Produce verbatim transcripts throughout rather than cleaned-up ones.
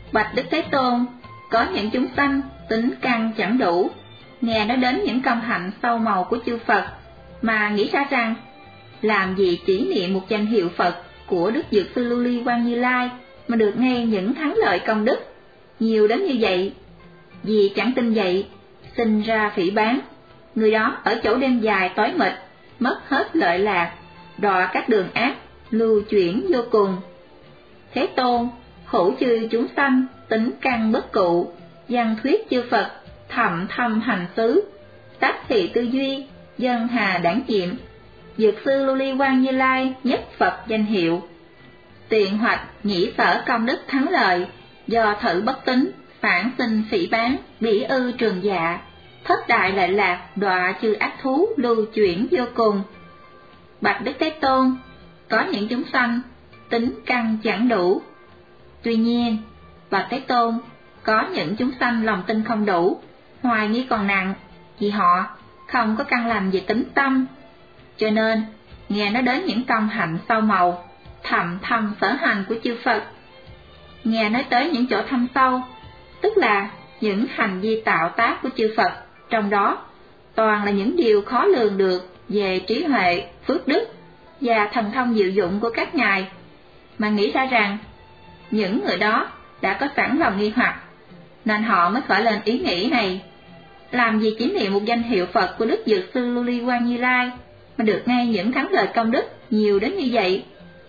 Bạch Đức Thế Tôn, có những chúng sanh tính căn chẳng đủ, nghe nói đến những công hạnh sâu màu của chư Phật mà nghĩ ra rằng làm gì chỉ niệm một danh hiệu Phật của Đức Dược Sư Lưu Ly Quang Như Lai mà được nghe những thắng lợi công đức nhiều đến như vậy. Vì chẳng tin vậy, sinh ra phỉ báng, người đó ở chỗ đêm dài tối mịt, mất hết lợi lạc, đọa các đường ác, lưu chuyển vô cùng. Thế Tôn, khổ chư chúng sanh tính căn bất cụ, văn thuyết chư Phật thầm thâm hành xứ, tác thị tư duy, dân hà đảng nhiệm, Dược Sư Lưu Ly Quang Như Lai nhất Phật danh hiệu. Tiện hoạch nhĩ sở công đức thắng lợi, do thử bất tín, phản sinh phỉ báng, bỉ ư trường dạ, thất đại lợi lạc, đọa chư ác thú lưu chuyển vô cùng. Bạch Đức Thế Tôn, có những chúng sanh tính căn chẳng đủ. Tuy nhiên, Bạch Thế Tôn, có những chúng sanh lòng tin không đủ, hoài nghi còn nặng, vì họ không có căn lành về tính tâm. Cho nên, nghe nói đến những công hạnh sâu màu, thầm thâm sở hành của chư Phật, nghe nói tới những chỗ thâm sâu, tức là những hành vi tạo tác của chư Phật, trong đó toàn là những điều khó lường được về trí huệ, phước đức và thần thông diệu dụng của các ngài, mà nghĩ ra rằng những người đó đã có sẵn lòng nghi hoặc, nên họ mới khởi lên ý nghĩ này. Làm gì chỉ niệm một danh hiệu Phật của Đức Dược Sư Lưu Ly Quang Như Lai mà được nghe những thắng lợi công đức nhiều đến như vậy?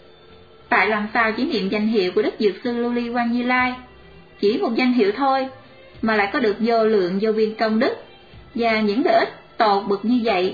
Tại làm sao chỉ niệm danh hiệu của Đức Dược Sư Lưu Ly Quang Như Lai, chỉ một danh hiệu thôi, mà lại có được vô lượng vô biên công đức và những lợi ích tột bực như vậy?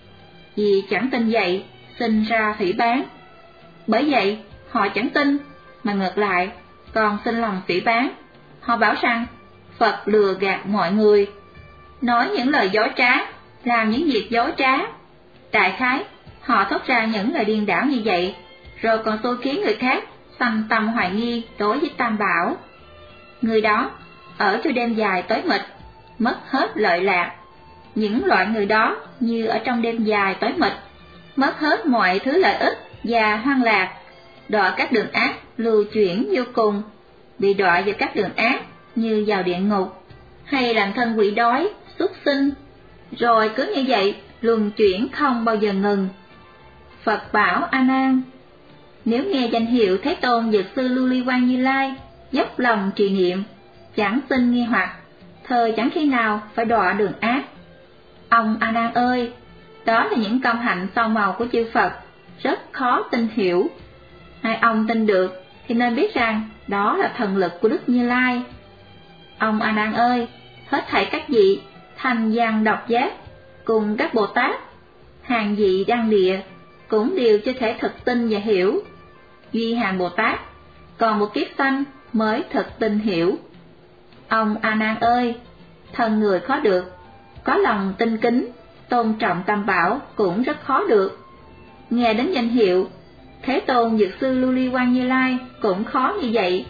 Vì chẳng tin vậy, sinh ra phỉ báng. Bởi vậy, họ chẳng tin, mà ngược lại còn sinh lòng phỉ báng. Họ bảo rằng Phật lừa gạt mọi người, nói những lời dối trá, làm những việc dối trá. Đại khái, họ thốt ra những lời điên đảo như vậy, rồi còn xô khiến người khác sanh tâm hoài nghi đối với Tam Bảo. Người đó ở trong đêm dài tối mịt, mất hết lợi lạc. Những loại người đó như ở trong đêm dài tối mịt, mất hết mọi thứ lợi ích và hoang lạc, đọa các đường ác lưu chuyển vô cùng, bị đọa vào các đường ác như vào địa ngục, hay làm thân quỷ đói, súc sinh, rồi cứ như vậy luân chuyển không bao giờ ngừng. Phật bảo A Nan, nếu nghe danh hiệu Thế Tôn Dược Sư Lưu Ly Quang Như Lai, dốc lòng trì niệm, chẳng sinh nghi hoặc, thời chẳng khi nào phải đọa đường ác. Ông A Nan ơi, đó là những công hạnh sâu màu của chư Phật, rất khó tin hiểu. Hai ông tin được thì nên biết rằng đó là thần lực của Đức Như Lai. Ông A Nan ơi, hết thảy các vị thành văn độc giác cùng các Bồ Tát, hàng vị đăng địa cũng đều chưa thể thực tin và hiểu. Duy hàng Bồ Tát còn một kiếp sanh mới thực tin hiểu. Ông A Nan ơi, thân người khó được, có lòng tinh kính, tôn trọng Tam Bảo cũng rất khó được. Nghe đến danh hiệu Thế Tôn Dược Sư Lưu Ly Quang Như Lai cũng khó như vậy.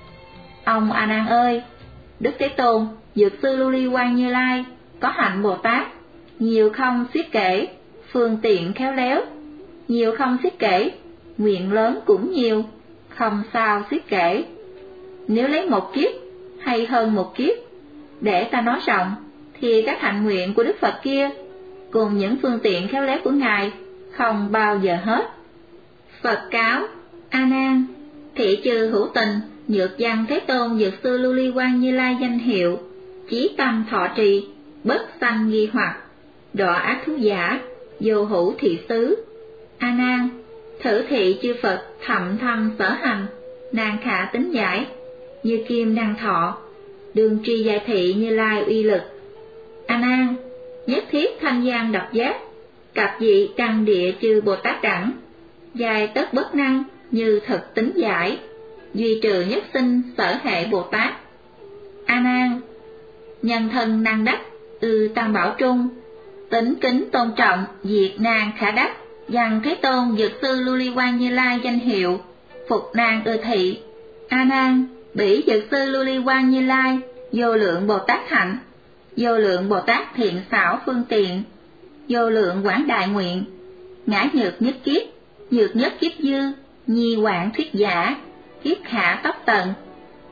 Ông A Nan ơi, Đức Thế Tôn Dược Sư Lưu Ly Quang Như Lai có hạnh Bồ Tát nhiều không xiết kể, phương tiện khéo léo, nhiều không xiết kể, nguyện lớn cũng nhiều, không sao xiết kể. Nếu lấy một kiếp hay hơn một kiếp để ta nói rộng, thì các hạnh nguyện của Đức Phật kia cùng những phương tiện khéo léo của Ngài không bao giờ hết. Phật cáo A Nan, thị trừ hữu tình, nhược văn Thế Tôn Dược Sư Lưu Ly Quang Như Lai danh hiệu, chí tâm thọ trì, bất sanh nghi hoặc, đọa ác thú giả, vô hữu thị xứ. A Nan, thử thị chư Phật thậm thâm sở hành, nàng khả tính giải, như kim đăng thọ, đường tri giải thị Như Lai uy lực. A Nan, nhất thiết thanh gian độc giác, cặp vị đăng địa chư Bồ Tát đẳng, dài tất bất năng như thực tính giải, duy trừ nhất sinh sở hệ Bồ Tát. A Nan, nhân thân năng đắc, ư Tam Bảo trung, tính kính tôn trọng diệt nan khả đắc, dằng Thế Tôn Dược Sư Lưu Ly Quang Như Lai danh hiệu, phục nan ư thị. A Nan, bỉ Dược Sư Lưu Ly Quang Như Lai vô lượng Bồ Tát hạnh, vô lượng Bồ Tát thiện xảo phương tiện, vô lượng quảng đại nguyện, ngã nhược nhất kiếp, nhược nhất kiếp dư, nhi quảng thuyết giả, kiếp hạ tóc tận,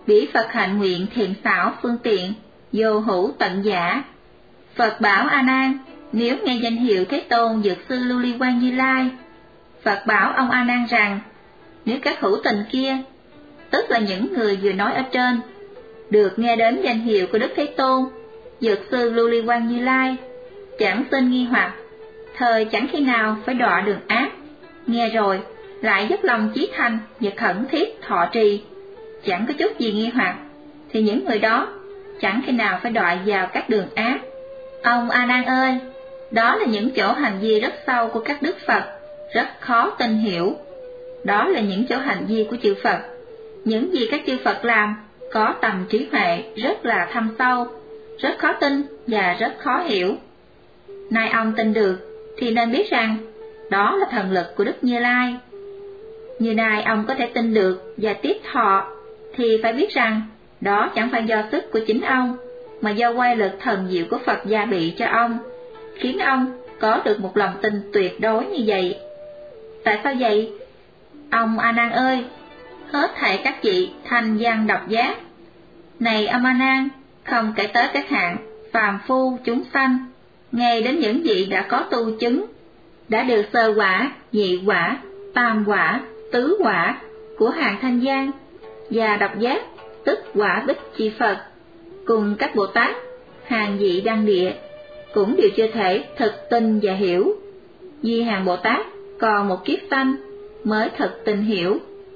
Bỉ Phật hạnh nguyện thiện xảo phương tiện, vô hữu tận giả. Phật bảo A Nan, nếu nghe danh hiệu Thế Tôn Dược Sư Lưu Ly Quang Như Lai, Phật bảo ông A Nan rằng, nếu các hữu tình kia, tức là những người vừa nói ở trên, được nghe đến danh hiệu của Đức Thế Tôn Dược Sư Lưu Ly Quang Như Lai, chẳng sinh nghi hoặc, thời chẳng khi nào phải đọa đường ác, nghe rồi lại dốc lòng chí thành và khẩn thiết thọ trì, chẳng có chút gì nghi hoặc, thì những người đó chẳng khi nào phải đọa vào các đường ác. Ông A Nan ơi, đó là những chỗ hành vi rất sâu của các đức Phật, rất khó tin hiểu. Đó là những chỗ hành vi của chư Phật. Những gì các chư Phật làm có tầm trí huệ rất là thâm sâu, rất khó tin và rất khó hiểu. Nay ông tin được thì nên biết rằng đó là thần lực của Đức Như Lai. Như nay ông có thể tin được và tiếp thọ thì phải biết rằng đó chẳng phải do sức của chính ông, mà do quay lực thần diệu của Phật gia bị cho ông, khiến ông có được một lòng tin tuyệt đối như vậy. Tại sao vậy? Ông A Nan ơi, hết thảy các vị thanh văn độc giác. Này ông A Nan, không kể tới các hạng phàm phu chúng sanh, ngay đến những vị đã có tu chứng, đã được sơ quả, nhị quả, tam quả, tứ quả của hàng thanh văn và độc giác, tức quả bích chi Phật, cùng các Bồ Tát hàng vị đăng địa, cũng đều chưa thể thực tin và hiểu. Vì hàng Bồ Tát còn một kiếp sanh mới thực tin hiểu.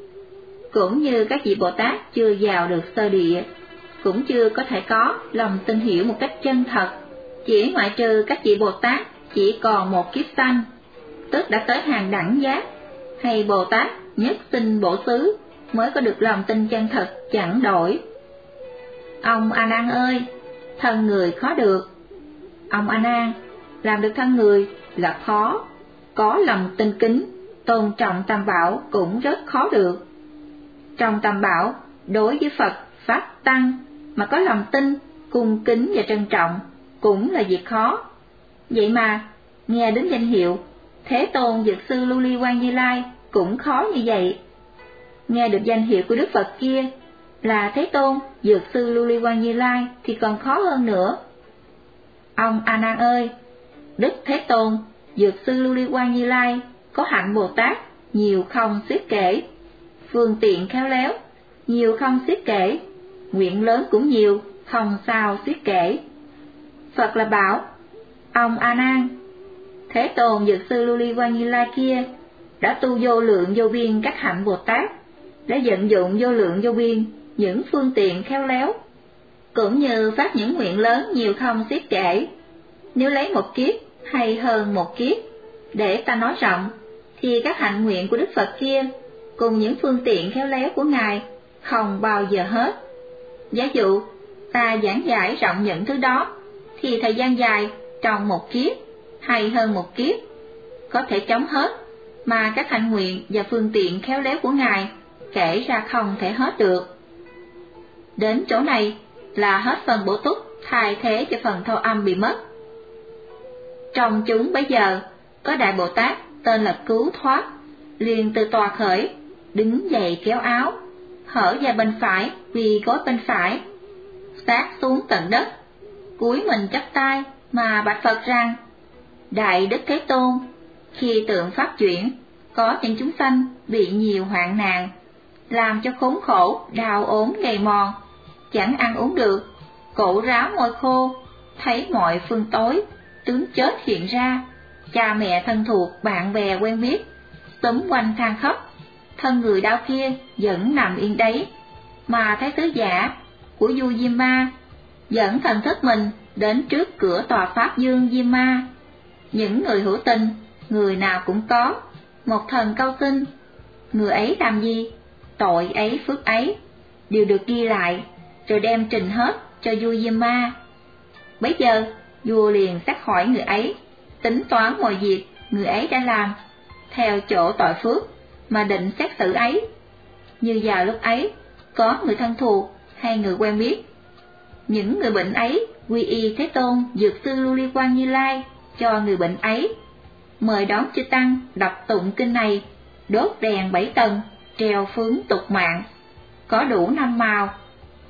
Cũng như các vị Bồ Tát chưa vào được sơ địa, cũng chưa có thể có lòng tin hiểu một cách chân thật, chỉ ngoại trừ các vị Bồ Tát chỉ còn một kiếp sanh, tức đã tới hàng đẳng giác, hay Bồ Tát nhất sinh bổ xứ, mới có được lòng tin chân thật chẳng đổi. Ông A Nan ơi, thân người khó được. Ông A Nan, làm được thân người là khó, có lòng tin kính, tôn trọng tam bảo cũng rất khó được. Trong tam bảo, đối với Phật, Pháp, Tăng mà có lòng tin, cung kính và trân trọng cũng là việc khó. Vậy mà, nghe đến danh hiệu Thế Tôn Dược Sư Lưu Ly Quang Như Lai cũng khó như vậy. Nghe được danh hiệu của Đức Phật kia là Thế Tôn Dược Sư Lưu Ly Quang Như Lai thì còn khó hơn nữa. Ông A Nan ơi, Đức Thế Tôn Dược Sư Lưu Ly Quang Như Lai có hạnh Bồ Tát nhiều không xiết kể, phương tiện khéo léo nhiều không xiết kể, nguyện lớn cũng nhiều không sao xiết kể. Phật là bảo, ông A Nan, Thế Tôn Dược Sư Lưu Ly Quang Như Lai kia đã tu vô lượng vô biên các hạnh Bồ Tát, đã vận dụng vô lượng vô biên những phương tiện khéo léo, cũng như phát những nguyện lớn nhiều không xiết kể. Nếu lấy một kiếp hay hơn một kiếp để ta nói rộng, thì các hạnh nguyện của Đức Phật kia cùng những phương tiện khéo léo của Ngài không bao giờ hết. Giả dụ ta giảng giải rộng những thứ đó, thì thời gian dài trong một kiếp hay hơn một kiếp có thể chống hết, mà các hạnh nguyện và phương tiện khéo léo của Ngài kể ra không thể hết được. Đến chỗ này là hết phần bổ túc thay thế cho phần thâu âm bị mất. Trong chúng bấy giờ có Đại Bồ Tát tên là Cứu Thoát, liền từ tòa khởi, đứng dậy kéo áo, hở ra bên phải vì gối bên phải, sát xuống tận đất, cúi mình chắp tay mà bạch Phật rằng: Đại Đức Thế Tôn, khi tượng pháp chuyển, có những chúng sanh bị nhiều hoạn nạn, làm cho khốn khổ, đau ốm gầy mòn, chẳng ăn uống được, cổ ráo môi khô, thấy mọi phương tối, tướng chết hiện ra, cha mẹ thân thuộc, bạn bè quen biết, túm quanh than khóc, thân người đau kia vẫn nằm yên đấy, mà thấy sứ giả của vua Diêm Ma dẫn thần thức mình đến trước cửa tòa Pháp Dương Diêm Ma. Những người hữu tình, người nào cũng có một thần câu xin, người ấy làm gì, tội ấy phước ấy, đều được ghi lại, rồi đem trình hết cho vua Diêm Ma. Bấy giờ vua liền xét hỏi người ấy, tính toán mọi việc người ấy đã làm, theo chỗ tội phước mà định xét xử ấy. Như vào lúc ấy có người thân thuộc hay người quen biết, những người bệnh ấy quy y Thế Tôn Dược Sư Lưu Ly Quang Như Lai cho người bệnh ấy, mời đón chư tăng đọc tụng kinh này, đốt đèn bảy tầng, treo phướng tục mạng, có đủ năm màu,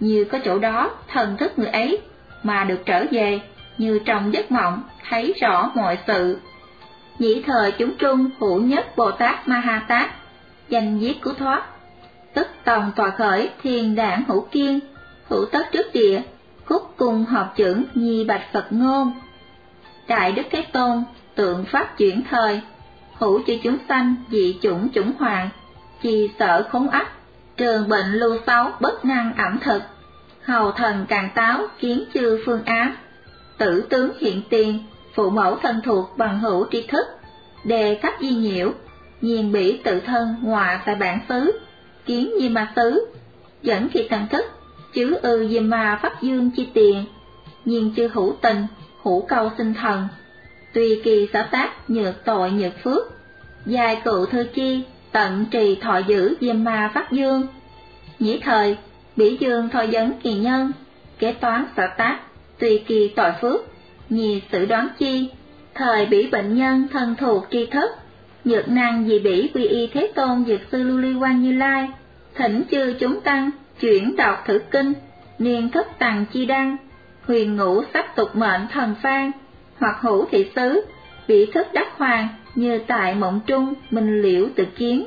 như có chỗ đó thần thức người ấy mà được trở về, như trong giấc mộng thấy rõ mọi sự. Nhĩ thời chúng trung hữu nhất Bồ Tát Ma Ha Tát, danh viết cứu thoát, tức tòng tòa khởi thiên đảng hữu kiên, hữu tất trước địa, khúc cùng hợp chưởng nhi bạch Phật ngôn. Đại Đức Thế Tôn tượng pháp chuyển thời, hữu chư chúng sanh dị chủng chủng hoàng, chi sở khốn ách, trường bệnh lưu sáu bất năng ẩm thực, hầu thần càng táo kiến chư phương ám, tử tướng hiện tiền, phụ mẫu thân thuộc bằng hữu tri thức, đề cấp di nhiễu, nhiên bỉ tự thân hòa tại bản xứ, kiến di ma xứ, dẫn khi thần thức, chứ ư di ma pháp dương chi tiền, nhiên chư hữu tình, hữu câu sinh thần, tùy kỳ sở tác nhược tội nhược phước, dài cựu thư chi, tận trì thọ giữ diêm ma pháp dương. Nhĩ thời, bỉ dương thọ vấn kỳ nhân, kế toán sở tác, tùy kỳ tội phước, nhì xử đoán chi, thời bỉ bệnh nhân thân thuộc tri thức, nhược năng dị bỉ quy y Thế Tôn Dược Sư Lưu Ly Quang Như Lai, thỉnh chư chúng tăng, chuyển đọc thử kinh, niên thức tằng chi đăng, huyền ngũ sắc tục mệnh thần phan, hoặc hữu thị xứ, bị thức đắc hoàng, như tại mộng trung, minh liễu tự kiến.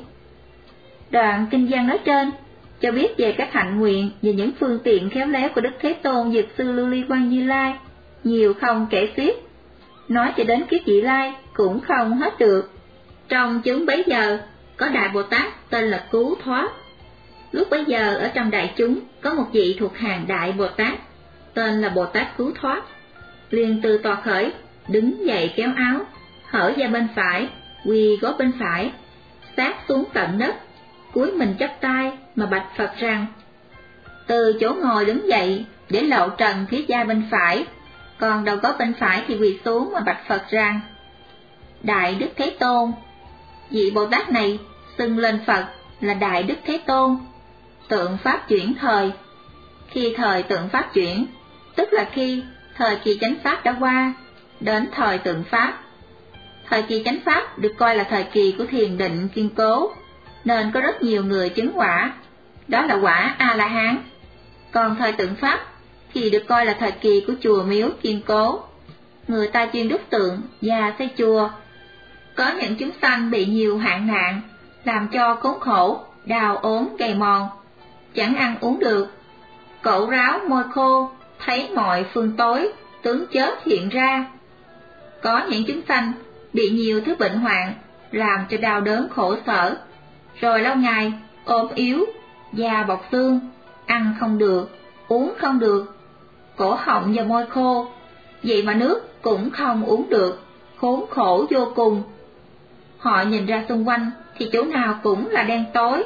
Đoạn kinh văn nói trên, cho biết về các hạnh nguyện và những phương tiện khéo léo của Đức Thế Tôn Dược Sư Lưu Ly Quang Như Lai, nhiều không kể xiết. Nói cho đến kiếp vị lai cũng không hết được. Trong chúng bấy giờ, có Đại Bồ Tát tên là Cứu Thoát. Lúc bấy giờ ở trong đại chúng có một vị thuộc hàng Đại Bồ Tát, tên là Bồ Tát Cứu Thoát. Liền từ tòa khởi, đứng dậy kéo áo, hở ra bên phải, quỳ gối bên phải, sát xuống tận đất, cúi mình chắp tay mà bạch Phật rằng: từ chỗ ngồi đứng dậy để lộ trần phía da bên phải, còn đầu gối bên phải thì quỳ xuống mà bạch Phật rằng: Đại Đức Thế Tôn. Vị Bồ Tát này xưng lên Phật là Đại Đức Thế Tôn, tượng pháp chuyển thời. Khi thời tượng pháp chuyển, tức là khi thời kỳ chánh pháp đã qua, đến thời tượng pháp. Thời kỳ chánh pháp được coi là thời kỳ của thiền định kiên cố, nên có rất nhiều người chứng quả, đó là quả A-la-hán. Còn thời tượng pháp thì được coi là thời kỳ của chùa miếu kiên cố, người ta chuyên đúc tượng và xây chùa. Có những chúng sanh bị nhiều hạn nạn, làm cho khốn khổ, đau ốm gầy mòn, chẳng ăn uống được, cổ ráo môi khô, thấy mọi phương tối, tướng chết hiện ra. Có những chúng sanh bị nhiều thứ bệnh hoạn, làm cho đau đớn khổ sở, rồi lâu ngày ốm yếu, da bọc xương, ăn không được, uống không được, cổ họng và môi khô, vậy mà nước cũng không uống được, khốn khổ vô cùng. Họ nhìn ra xung quanh thì chỗ nào cũng là đen tối,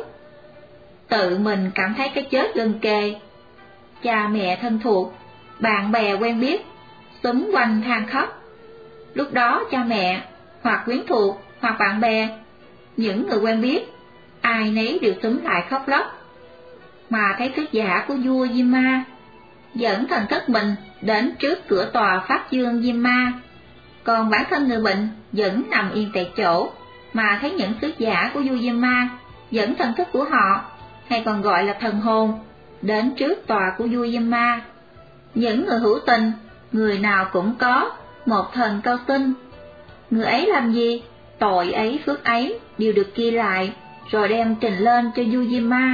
tự mình cảm thấy cái chết gần kề. Cha mẹ thân thuộc, bạn bè quen biết xúm quanh than khóc. Lúc đó cha mẹ hoặc quyến thuộc hoặc bạn bè, những người quen biết, ai nấy đều xúm lại khóc lóc. Mà thấy thức giả của vua Diêm Ma dẫn thần thức mình đến trước cửa tòa Pháp Dương Diêm Ma, còn bản thân người bệnh vẫn nằm yên tại chỗ, mà thấy những sứ giả của vua Diêm Ma dẫn thần thức của họ, hay còn gọi là thần hồn, đến trước tòa của vua Diêm Ma. Những người hữu tình, người nào cũng có một thần cao sinh. Người ấy làm gì, tội ấy phước ấy đều được ghi lại, rồi đem trình lên cho vua Diêm Ma.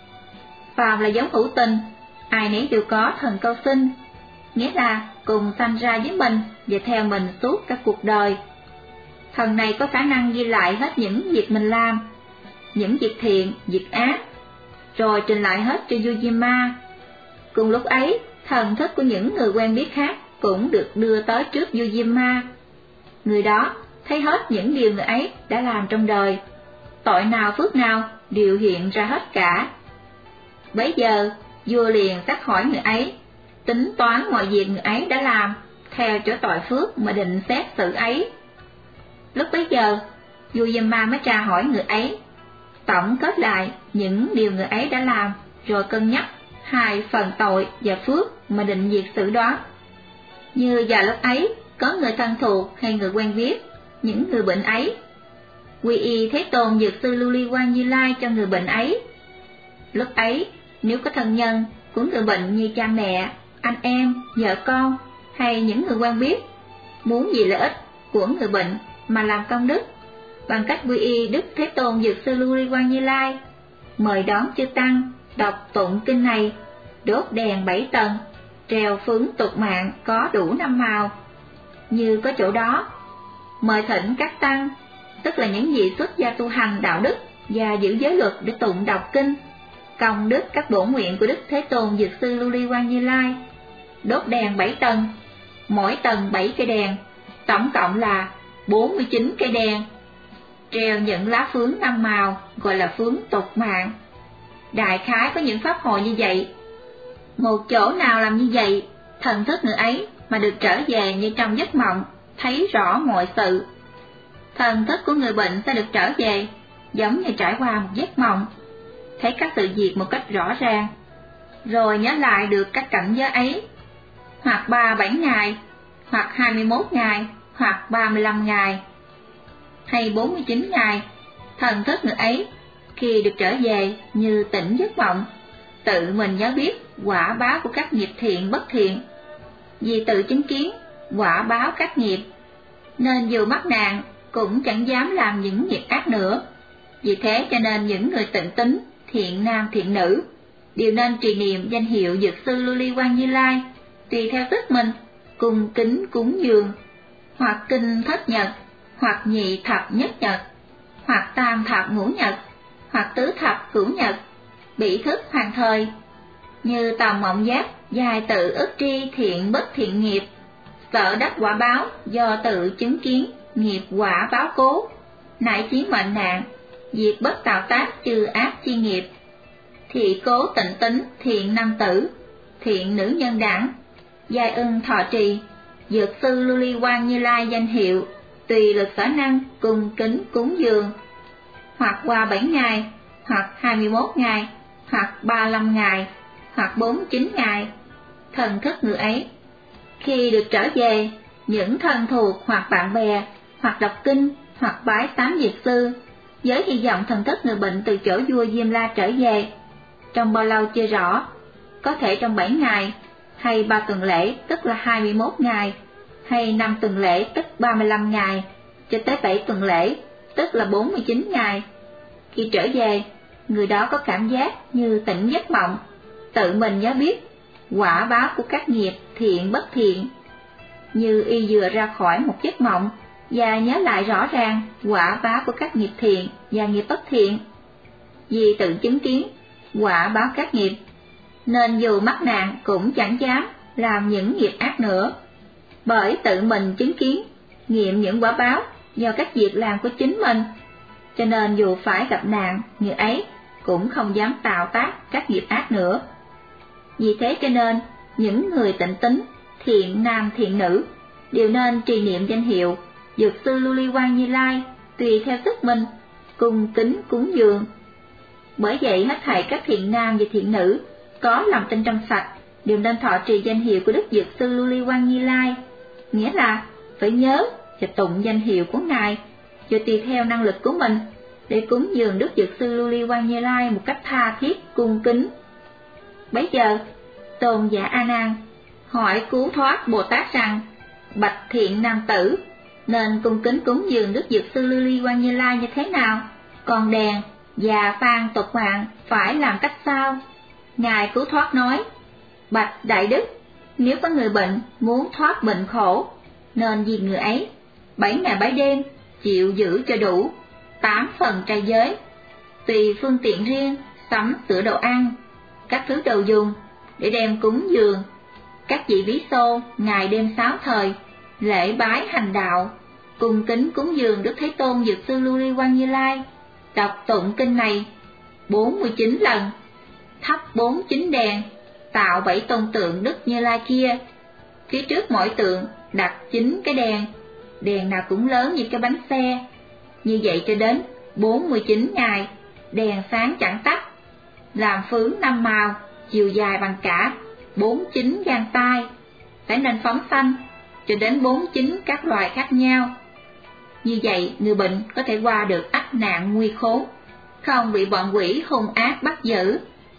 Phàm là giống hữu tình, ai nấy đều có thần cao sinh, nghĩa là cùng sanh ra với mình và theo mình suốt các cuộc đời. Thần này có khả năng ghi lại hết những việc mình làm, những việc thiện, việc ác, rồi trình lại hết cho vua Diêm Ma. Cùng lúc ấy, thần thức của những người quen biết khác cũng được đưa tới trước vua Diêm Ma. Người đó thấy hết những điều người ấy đã làm trong đời, tội nào phước nào đều hiện ra hết cả. Bấy giờ, vua liền sắc hỏi người ấy, tính toán mọi việc người ấy đã làm, theo chỗ tội phước mà định xét xử ấy. Lúc bấy giờ, vua Diêm Ma mới tra hỏi người ấy, tổng kết lại những điều người ấy đã làm, rồi cân nhắc hai phần tội và phước mà định việc xử đó. Như vào lúc ấy, có người thân thuộc hay người quen biết những người bệnh ấy, quy y Thế Tôn Dược Sư Lưu Ly Quang Như Lai cho người bệnh ấy. Lúc ấy, nếu có thân nhân của người bệnh như cha mẹ, anh em, vợ con hay những người quen biết, muốn vì lợi ích của người bệnh mà làm công đức bằng cách quy y Đức Thế Tôn Dược Sư Lưu Ly Quang Như Lai, mời đón chư tăng đọc tụng kinh này, đốt đèn bảy tầng, treo phướng tục mạng có đủ năm màu. Như có chỗ đó, mời thỉnh các tăng, tức là những vị xuất gia tu hành đạo đức và giữ giới luật để tụng đọc kinh, công đức các bổn nguyện của Đức Thế Tôn Dược Sư Lưu Ly Quang Như Lai, đốt đèn bảy tầng, mỗi tầng bảy cây đèn, tổng cộng là bốn mươi chín cây đèn, treo những lá phướng năm màu gọi là phướng tục mạng. Đại khái có những pháp hội như vậy. Một chỗ nào làm như vậy, thần thức người ấy mà được trở về như trong giấc mộng, thấy rõ mọi sự. Thần thức của người bệnh sẽ được trở về giống như trải qua một giấc mộng, thấy các sự việc một cách rõ ràng, rồi nhớ lại được các cảnh giới ấy, hoặc ba bảy ngày, hoặc hai mươi mốt ngày, hoặc ba mươi lăm ngày, hay bốn mươi chín ngày. Thần thức người ấy khi được trở về như tỉnh giấc mộng, tự mình nhớ biết quả báo của các nghiệp thiện bất thiện. Vì tự chứng kiến quả báo các nghiệp, nên dù mắc nạn cũng chẳng dám làm những nghiệp ác nữa. Vì thế cho nên những người tịnh tín, thiện nam thiện nữ đều nên trì niệm danh hiệu Dược Sư Lưu Ly Quang Như Lai, tùy theo sức mình, cung kính cúng dường, hoặc kinh thất nhật, hoặc nhị thập nhất nhật, hoặc tam thập ngũ nhật, hoặc tứ thập cửu nhật, bỉ thức hàng thời, như tầm mộng giác, dài tự ức tri thiện bất thiện nghiệp, sợ đắc quả báo do tự chứng kiến nghiệp quả báo cố, nại chiến mệnh nạn, diệt bất tạo tác trừ ác chi nghiệp, thị cố tịnh tín thiện nam tử, thiện nữ nhân đẳng, giai ưng thọ trì Dược Sư Lưu Ly Quang Như Lai danh hiệu, tùy lực sở năng cung kính cúng dường, hoặc qua bảy ngày, hoặc hai mươi mốt ngày, hoặc ba mươi lăm ngày, hoặc bốn mươi chín ngày. Thần thức người ấy khi được trở về, những thân thuộc hoặc bạn bè, hoặc đọc kinh, hoặc bái tám dược sư, với hy vọng thần thức người bệnh từ chỗ vua Diêm La trở về. Trong bao lâu chưa rõ, có thể trong bảy ngày, hay ba tuần lễ tức là hai mươi mốt ngày, hay năm tuần lễ tức ba mươi lăm ngày, cho tới bảy tuần lễ tức là bốn mươi chín ngày. Khi trở về, người đó có cảm giác như tỉnh giấc mộng, tự mình nhớ biết quả báo của các nghiệp thiện bất thiện, như y vừa ra khỏi một giấc mộng và nhớ lại rõ ràng quả báo của các nghiệp thiện và nghiệp bất thiện. Vì tự chứng kiến quả báo các nghiệp, nên dù mắc nạn cũng chẳng dám làm những nghiệp ác nữa, bởi tự mình chứng kiến nghiệm những quả báo do các việc làm của chính mình, cho nên dù phải gặp nạn, người ấy cũng không dám tạo tác các nghiệp ác nữa. Vì thế cho nên những người tịnh tín, thiện nam thiện nữ đều nên trì niệm danh hiệu Dược Sư Lưu Ly Quang Như Lai, tùy theo sức mình, cung kính cúng dường. Bởi vậy hết thảy các thiện nam và thiện nữ có lòng tin trong sạch đều nên thọ trì danh hiệu của Đức Dược Sư Lưu Ly Quang Như Lai, nghĩa là phải nhớ và tụng danh hiệu của Ngài, rồi tùy theo năng lực của mình để cúng dường Đức Dược Sư Lưu Ly Quang Như Lai một cách tha thiết cung kính. Bấy giờ Tôn giả A Nan hỏi Cứu Thoát Bồ Tát rằng: bạch thiện nam tử, nên cung kính cúng dường Đức Dược Sư Lưu Ly Quang Như Lai như thế nào? Còn đèn và phan tục mạng phải làm cách sao? Ngài Cứu Thoát nói: bạch đại đức, nếu có người bệnh muốn thoát bệnh khổ, nên vì người ấy bảy ngày bảy đêm chịu giữ cho đủ tám phần trai giới, tùy phương tiện riêng sắm sửa đồ ăn, các thứ đồ dùng để đem cúng dường các vị bí xô ngày đêm sáu thời, lễ bái hành đạo, cung kính cúng dường Đức Thế Tôn Dược Sư Lưu Ly Quang Như Lai, đọc tụng kinh này bốn mươi chín lần, thắp bốn mươi chín đèn, tạo bảy tôn tượng Đức Như Lai kia. Phía trước mỗi tượng đặt chín cái đèn, đèn nào cũng lớn như cái bánh xe. Như vậy cho đến bốn mươi chín ngày, đèn sáng chẳng tắt, làm phướng năm màu, chiều dài bằng cả bốn mươi chín gang tay, phải nên phóng sanh cho đến bốn mươi chín các loài khác nhau. Như vậy người bệnh có thể qua được ách nạn nguy khốn, không bị bọn quỷ hung ác bắt giữ.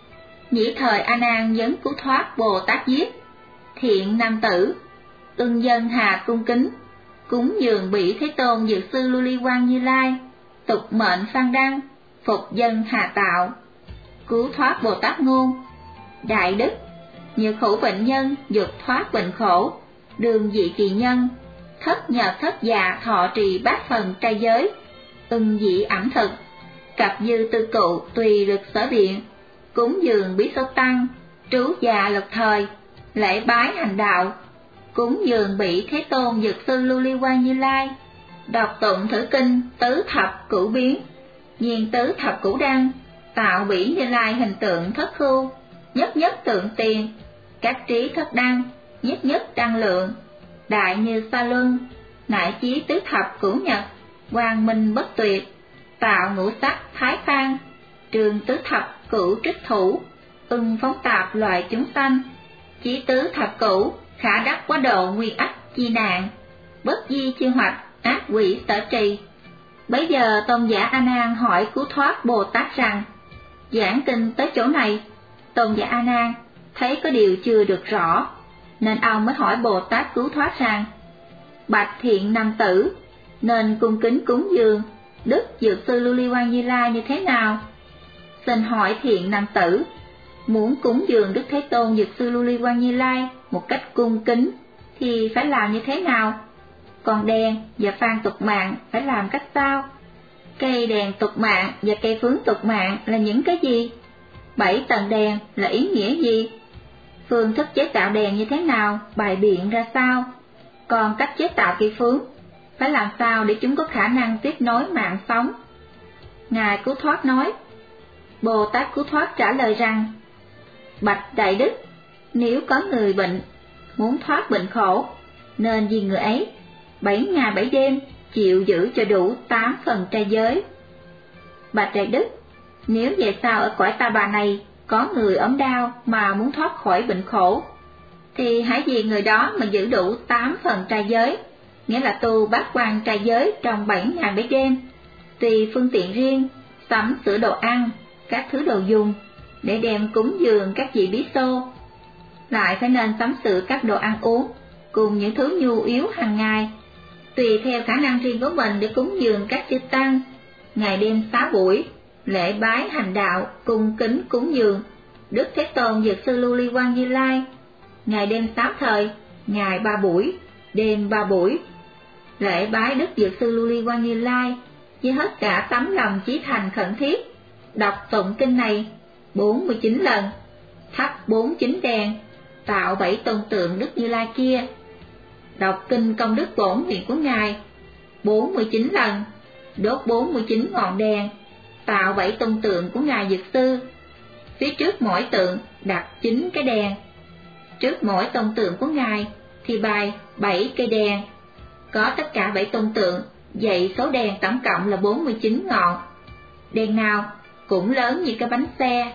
Nhĩ thời A Nan vấn Cứu Thoát Bồ Tát viết: Thiện nam tử, ưng dân hà cung kính, cúng dường Bỉ Thế Tôn Dược Sư Lưu Ly Quang Như Lai, tục mệnh Phan Đăng, phục dân hà tạo. Cứu thoát Bồ Tát ngôn: Đại đức, nhược hữu bệnh nhân dục thoát bệnh khổ, đường dị kỳ nhân, thất nhật thất già thọ trì bát phần trai giới, ưng dị ẩm thực, cặp dư tư cụ tùy lực sở biện, cúng dường Bí Số Tăng, trú già lục thời, lễ bái hành đạo, cúng dường Bỉ Thế Tôn Dược Sư Lưu Ly Quang Như Lai, đọc tụng thử kinh tứ thập cửu biến, nhiên tứ thập cửu đăng, tạo Bỉ Như Lai hình tượng thất khu, nhất nhất tượng tiền, các trí thất đăng, nhất nhất đăng lượng, đại như sa luân, nại chí tứ thập cửu nhật, quang minh bất tuyệt, tạo ngũ sắc thái phan, trường tứ thập cửu trích thủ, ưng phóng tạp loài chúng sanh, chí tứ thập cửu khả đắc quá độ nguyên ách chi nạn, bất di chi hoạch ác quỷ sở trì. Bấy giờ tôn giả A Nan hỏi Cứu Thoát Bồ Tát rằng: Giảng kinh tới chỗ này, tôn giả A Nan thấy có điều chưa được rõ, nên ông mới hỏi Bồ Tát Cứu Thoát rằng: Bạch thiện nam tử, nên cung kính cúng dường Đức Dược Sư Lưu Ly Quang Như Lai như thế nào? Xin hỏi thiện nam tử, muốn cúng dường Đức Thế Tôn Dược Sư Lưu Ly Quang Như Lai một cách cung kính thì phải làm như thế nào? Còn đèn và phan tục mạng phải làm cách sao? Cây đèn tục mạng và cây phướng tục mạng là những cái gì? Bảy tầng đèn là ý nghĩa gì? Phương thức chế tạo đèn như thế nào, bài biện ra sao? Còn cách chế tạo cây phướng phải làm sao để chúng có khả năng tiếp nối mạng sống? Ngài Cứu Thoát nói. Bồ Tát Cứu Thoát trả lời rằng: Bạch đại đức, nếu có người bệnh muốn thoát bệnh khổ, nên vì người ấy bảy ngày bảy đêm chịu giữ cho đủ tám phần trai giới. Bạch đại đức, nếu về sau ở cõi ta bà này có người ốm đau mà muốn thoát khỏi bệnh khổ, thì hãy vì người đó mà giữ đủ tám phần trai giới, nghĩa là tu bát quan trai giới trong bảy ngày bảy đêm, tùy phương tiện riêng sắm sửa đồ ăn, các thứ đồ dùng để đem cúng dường các vị bí xô. Lại phải nên sắm sửa các đồ ăn uống cùng những thứ nhu yếu hàng ngày, tùy theo khả năng riêng của mình để cúng dường các chư tăng, ngày đêm sáu buổi, lễ bái hành đạo, cung kính cúng dường Đức Thế Tôn Dược Sư Lưu Ly Quang Như Lai, ngày đêm sáu thời, ngày ba buổi, đêm ba buổi, lễ bái Đức Dược Sư Lưu Ly Quang Như Lai với hết cả tấm lòng chí thành khẩn thiết, đọc tụng kinh này bốn mươi chín lần, thắp bốn mươi chín đèn, tạo bảy tôn tượng Đức Như Lai kia, đọc kinh công đức bổn nguyện của Ngài bốn mươi chín lần, đốt bốn mươi chín ngọn đèn, tạo bảy tôn tượng của Ngài Dược Sư. Phía trước mỗi tượng đặt chín cái đèn, trước mỗi tôn tượng của Ngài thì bày bảy cây đèn, có tất cả bảy tôn tượng, vậy số đèn tổng cộng là bốn mươi chín ngọn. Đèn nào cũng lớn như cái bánh xe.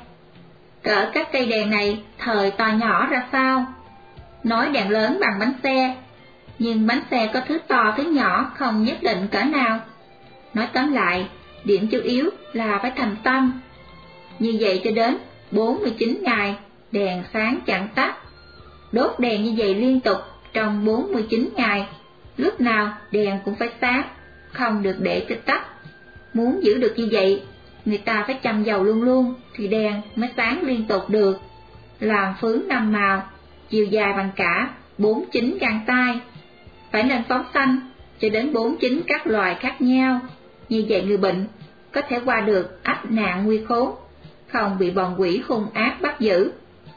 Cỡ các cây đèn này thời to nhỏ ra sao? Nói đèn lớn bằng bánh xe, nhưng bánh xe có thứ to thứ nhỏ không nhất định cỡ nào. Nói tóm lại, điểm chủ yếu là phải thành tâm. Như vậy cho đến bốn mươi chín ngày, đèn sáng chẳng tắt. Đốt đèn như vậy liên tục trong bốn mươi chín ngày, lúc nào đèn cũng phải sáng, không được để cho tắt. Muốn giữ được như vậy, người ta phải châm dầu luôn luôn thì đèn mới sáng liên tục được. Làm phướng năm màu, chiều dài bằng cả bốn chín gang tay, phải nên phóng sanh cho đến bốn chín các loài khác nhau. Như vậy người bệnh có thể qua được ách nạn nguy khốn, không bị bọn quỷ hung ác bắt giữ.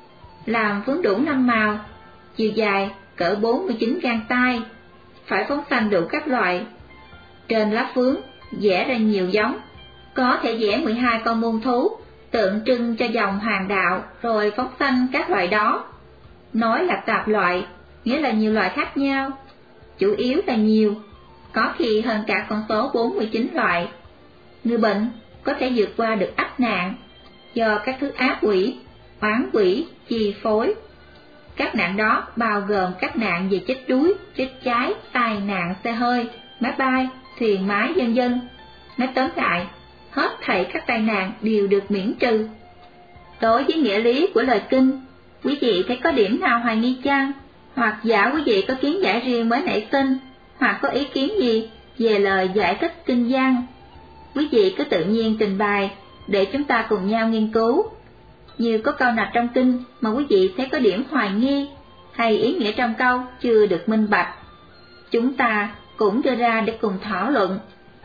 Làm phướng đủ năm màu, chiều dài cỡ bốn mươi chín gang tay, phải phóng sanh đủ các loại. Trên lá phướng vẽ ra nhiều giống, có thể vẽ mười hai con muôn thú tượng trưng cho dòng hoàng đạo, rồi phóng sanh các loại đó. Nói là tạp loại, nghĩa là nhiều loại khác nhau, chủ yếu là nhiều, có khi hơn cả con số bốn mươi chín loại. Người bệnh có thể vượt qua được ách nạn do các thứ ác quỷ, oán quỷ chi phối. Các nạn đó bao gồm các nạn về chết đuối, chết cháy, tai nạn xe hơi, máy bay, thuyền mái vân vân. Nói tóm lại, hết thảy các tai nạn đều được miễn trừ. Đối với nghĩa lý của lời kinh, quý vị thấy có điểm nào hoài nghi chăng? Hoặc giả quý vị có kiến giải riêng mới nảy sinh, hoặc có ý kiến gì về lời giải thích kinh văn? Quý vị cứ tự nhiên trình bày để chúng ta cùng nhau nghiên cứu. Như có câu nào trong kinh mà quý vị thấy có điểm hoài nghi, hay ý nghĩa trong câu chưa được minh bạch, chúng ta cũng đưa ra để cùng thảo luận.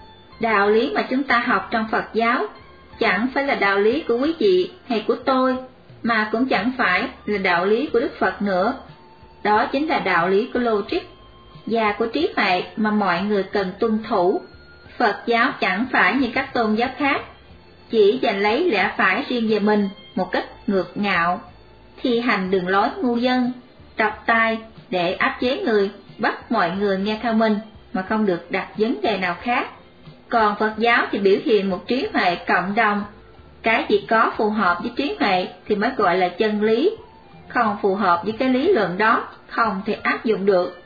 Đạo lý mà chúng ta học trong Phật giáo chẳng phải là đạo lý của quý vị hay của tôi, mà cũng chẳng phải là đạo lý của Đức Phật nữa. Đó chính là đạo lý của logic và của trí huệ mà mọi người cần tuân thủ. Phật giáo chẳng phải như các tôn giáo khác, chỉ giành lấy lẽ phải riêng về mình một cách ngược ngạo, thi hành đường lối ngu dân, tập tay để áp chế người, bắt mọi người nghe theo mình mà không được đặt vấn đề nào khác. Còn Phật giáo thì biểu hiện một trí huệ cộng đồng. Cái gì có phù hợp với trí huệ thì mới gọi là chân lý, không phù hợp với cái lý luận đó không thể áp dụng được.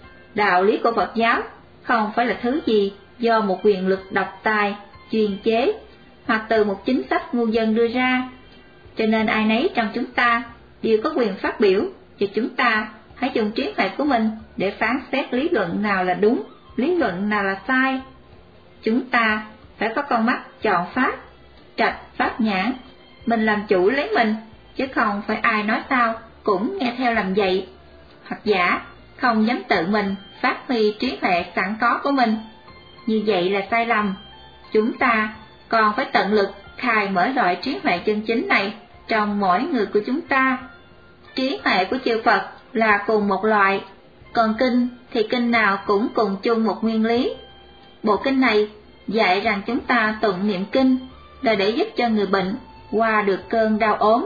Đạo lý của Phật giáo không phải là thứ gì do một quyền lực độc tài, chuyên chế, hoặc từ một chính sách ngu dân đưa ra. Cho nên ai nấy trong chúng ta đều có quyền phát biểu, và chúng ta hãy dùng trí huệ của mình để phán xét lý luận nào là đúng, lý luận nào là sai. Chúng ta phải có con mắt chọn pháp, trạch pháp nhãn, mình làm chủ lấy mình, chứ không phải ai nói sao cũng nghe theo làm vậy. Hoặc giả không dám tự mình phát huy trí huệ sẵn có của mình. Như vậy là sai lầm. Chúng ta còn phải tận lực khai mở loại trí huệ chân chính này trong mỗi người của chúng ta. Trí huệ của chư Phật là cùng một loại, còn kinh thì kinh nào cũng cùng chung một nguyên lý. Bộ kinh này dạy rằng chúng ta tụng niệm kinh là để giúp cho người bệnh qua được cơn đau ốm.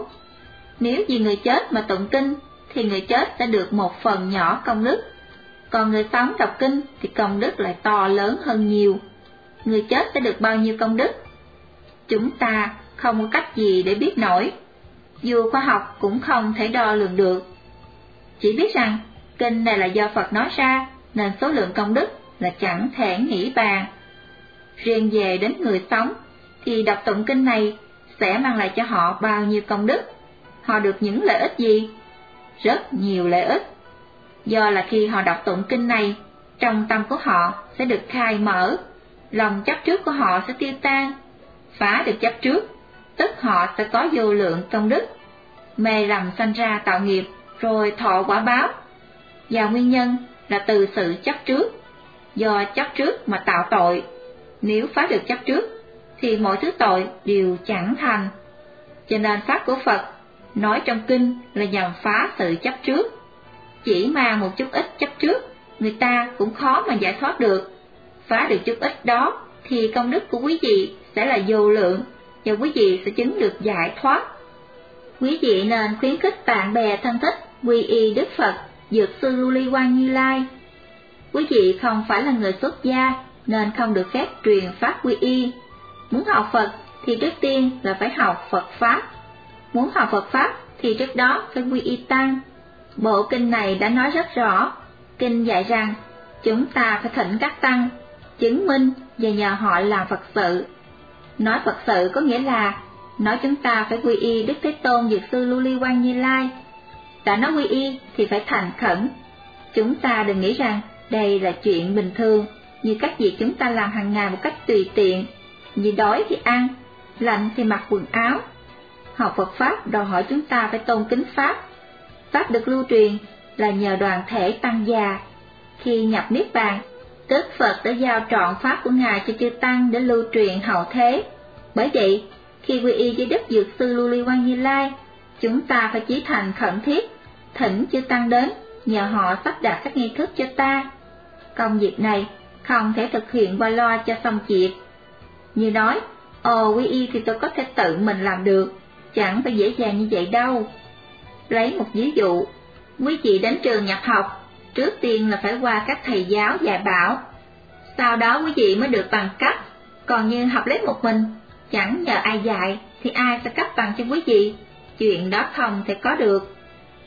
Nếu vì người chết mà tụng kinh thì người chết sẽ được một phần nhỏ công đức, còn người sống đọc kinh thì công đức lại to lớn hơn nhiều. Người chết sẽ được bao nhiêu công đức? Chúng ta không có cách gì để biết nổi, dù khoa học cũng không thể đo lường được. Chỉ biết rằng kinh này là do Phật nói ra, nên số lượng công đức là chẳng thể nghĩ bàn. Riêng về đến người sống thì đọc tụng kinh này sẽ mang lại cho họ bao nhiêu công đức? Họ được những lợi ích gì? Rất nhiều lợi ích. Do là khi họ đọc tụng kinh này, trong tâm của họ sẽ được khai mở, lòng chấp trước của họ sẽ tiêu tan. Phá được chấp trước, tức họ sẽ có vô lượng công đức. Mê lầm sanh ra tạo nghiệp, rồi thọ quả báo. Và nguyên nhân là từ sự chấp trước, do chấp trước mà tạo tội. Nếu phá được chấp trước, thì mọi thứ tội đều chẳng thành. Cho nên pháp của Phật nói trong kinh là nhằm phá sự chấp trước. Chỉ mang một chút ít chấp trước, người ta cũng khó mà giải thoát được. Phá được chút ít đó thì công đức của quý vị sẽ là vô lượng, và quý vị sẽ chứng được giải thoát. Quý vị nên khuyến khích bạn bè thân thích quy y Đức Phật, Dược sư Lưu Ly Quang Như Lai. Quý vị không phải là người xuất gia nên không được phép truyền pháp quy y. Muốn học Phật thì trước tiên là phải học Phật Pháp. Muốn học Phật Pháp thì trước đó phải quy y Tăng. Bộ kinh này đã nói rất rõ. Kinh dạy rằng chúng ta phải thỉnh các Tăng, chứng minh và nhờ họ làm Phật sự. Nói Phật sự có nghĩa là nói chúng ta phải quy y Đức Thế Tôn Dược sư Lưu Ly Quang Như Lai. Đã nói quy y thì phải thành khẩn. Chúng ta đừng nghĩ rằng đây là chuyện bình thường, như các việc chúng ta làm hàng ngày một cách tùy tiện, như đói thì ăn, lạnh thì mặc quần áo. Học Phật Pháp đòi hỏi chúng ta phải tôn kính Pháp. Pháp được lưu truyền là nhờ đoàn thể tăng già. Khi nhập Niết Bàn, Đức Phật đã giao trọn Pháp của Ngài cho chư Tăng để lưu truyền hậu thế. Bởi vậy, khi quy y với Đức Dược sư Lưu Ly Quang Như Lai, chúng ta phải chí thành khẩn thiết, thỉnh chư Tăng đến, nhờ họ sắp đặt các nghi thức cho ta. Công việc này không thể thực hiện qua loa cho xong việc. Như nói, ồ quy y thì tôi có thể tự mình làm được, chẳng phải dễ dàng như vậy đâu. Lấy một ví dụ, quý vị đến trường nhập học, trước tiên là phải qua các thầy giáo dạy bảo. Sau đó quý vị mới được bằng cấp. Còn như học lấy một mình, chẳng nhờ ai dạy thì ai sẽ cấp bằng cho quý vị? Chuyện đó không thể có được.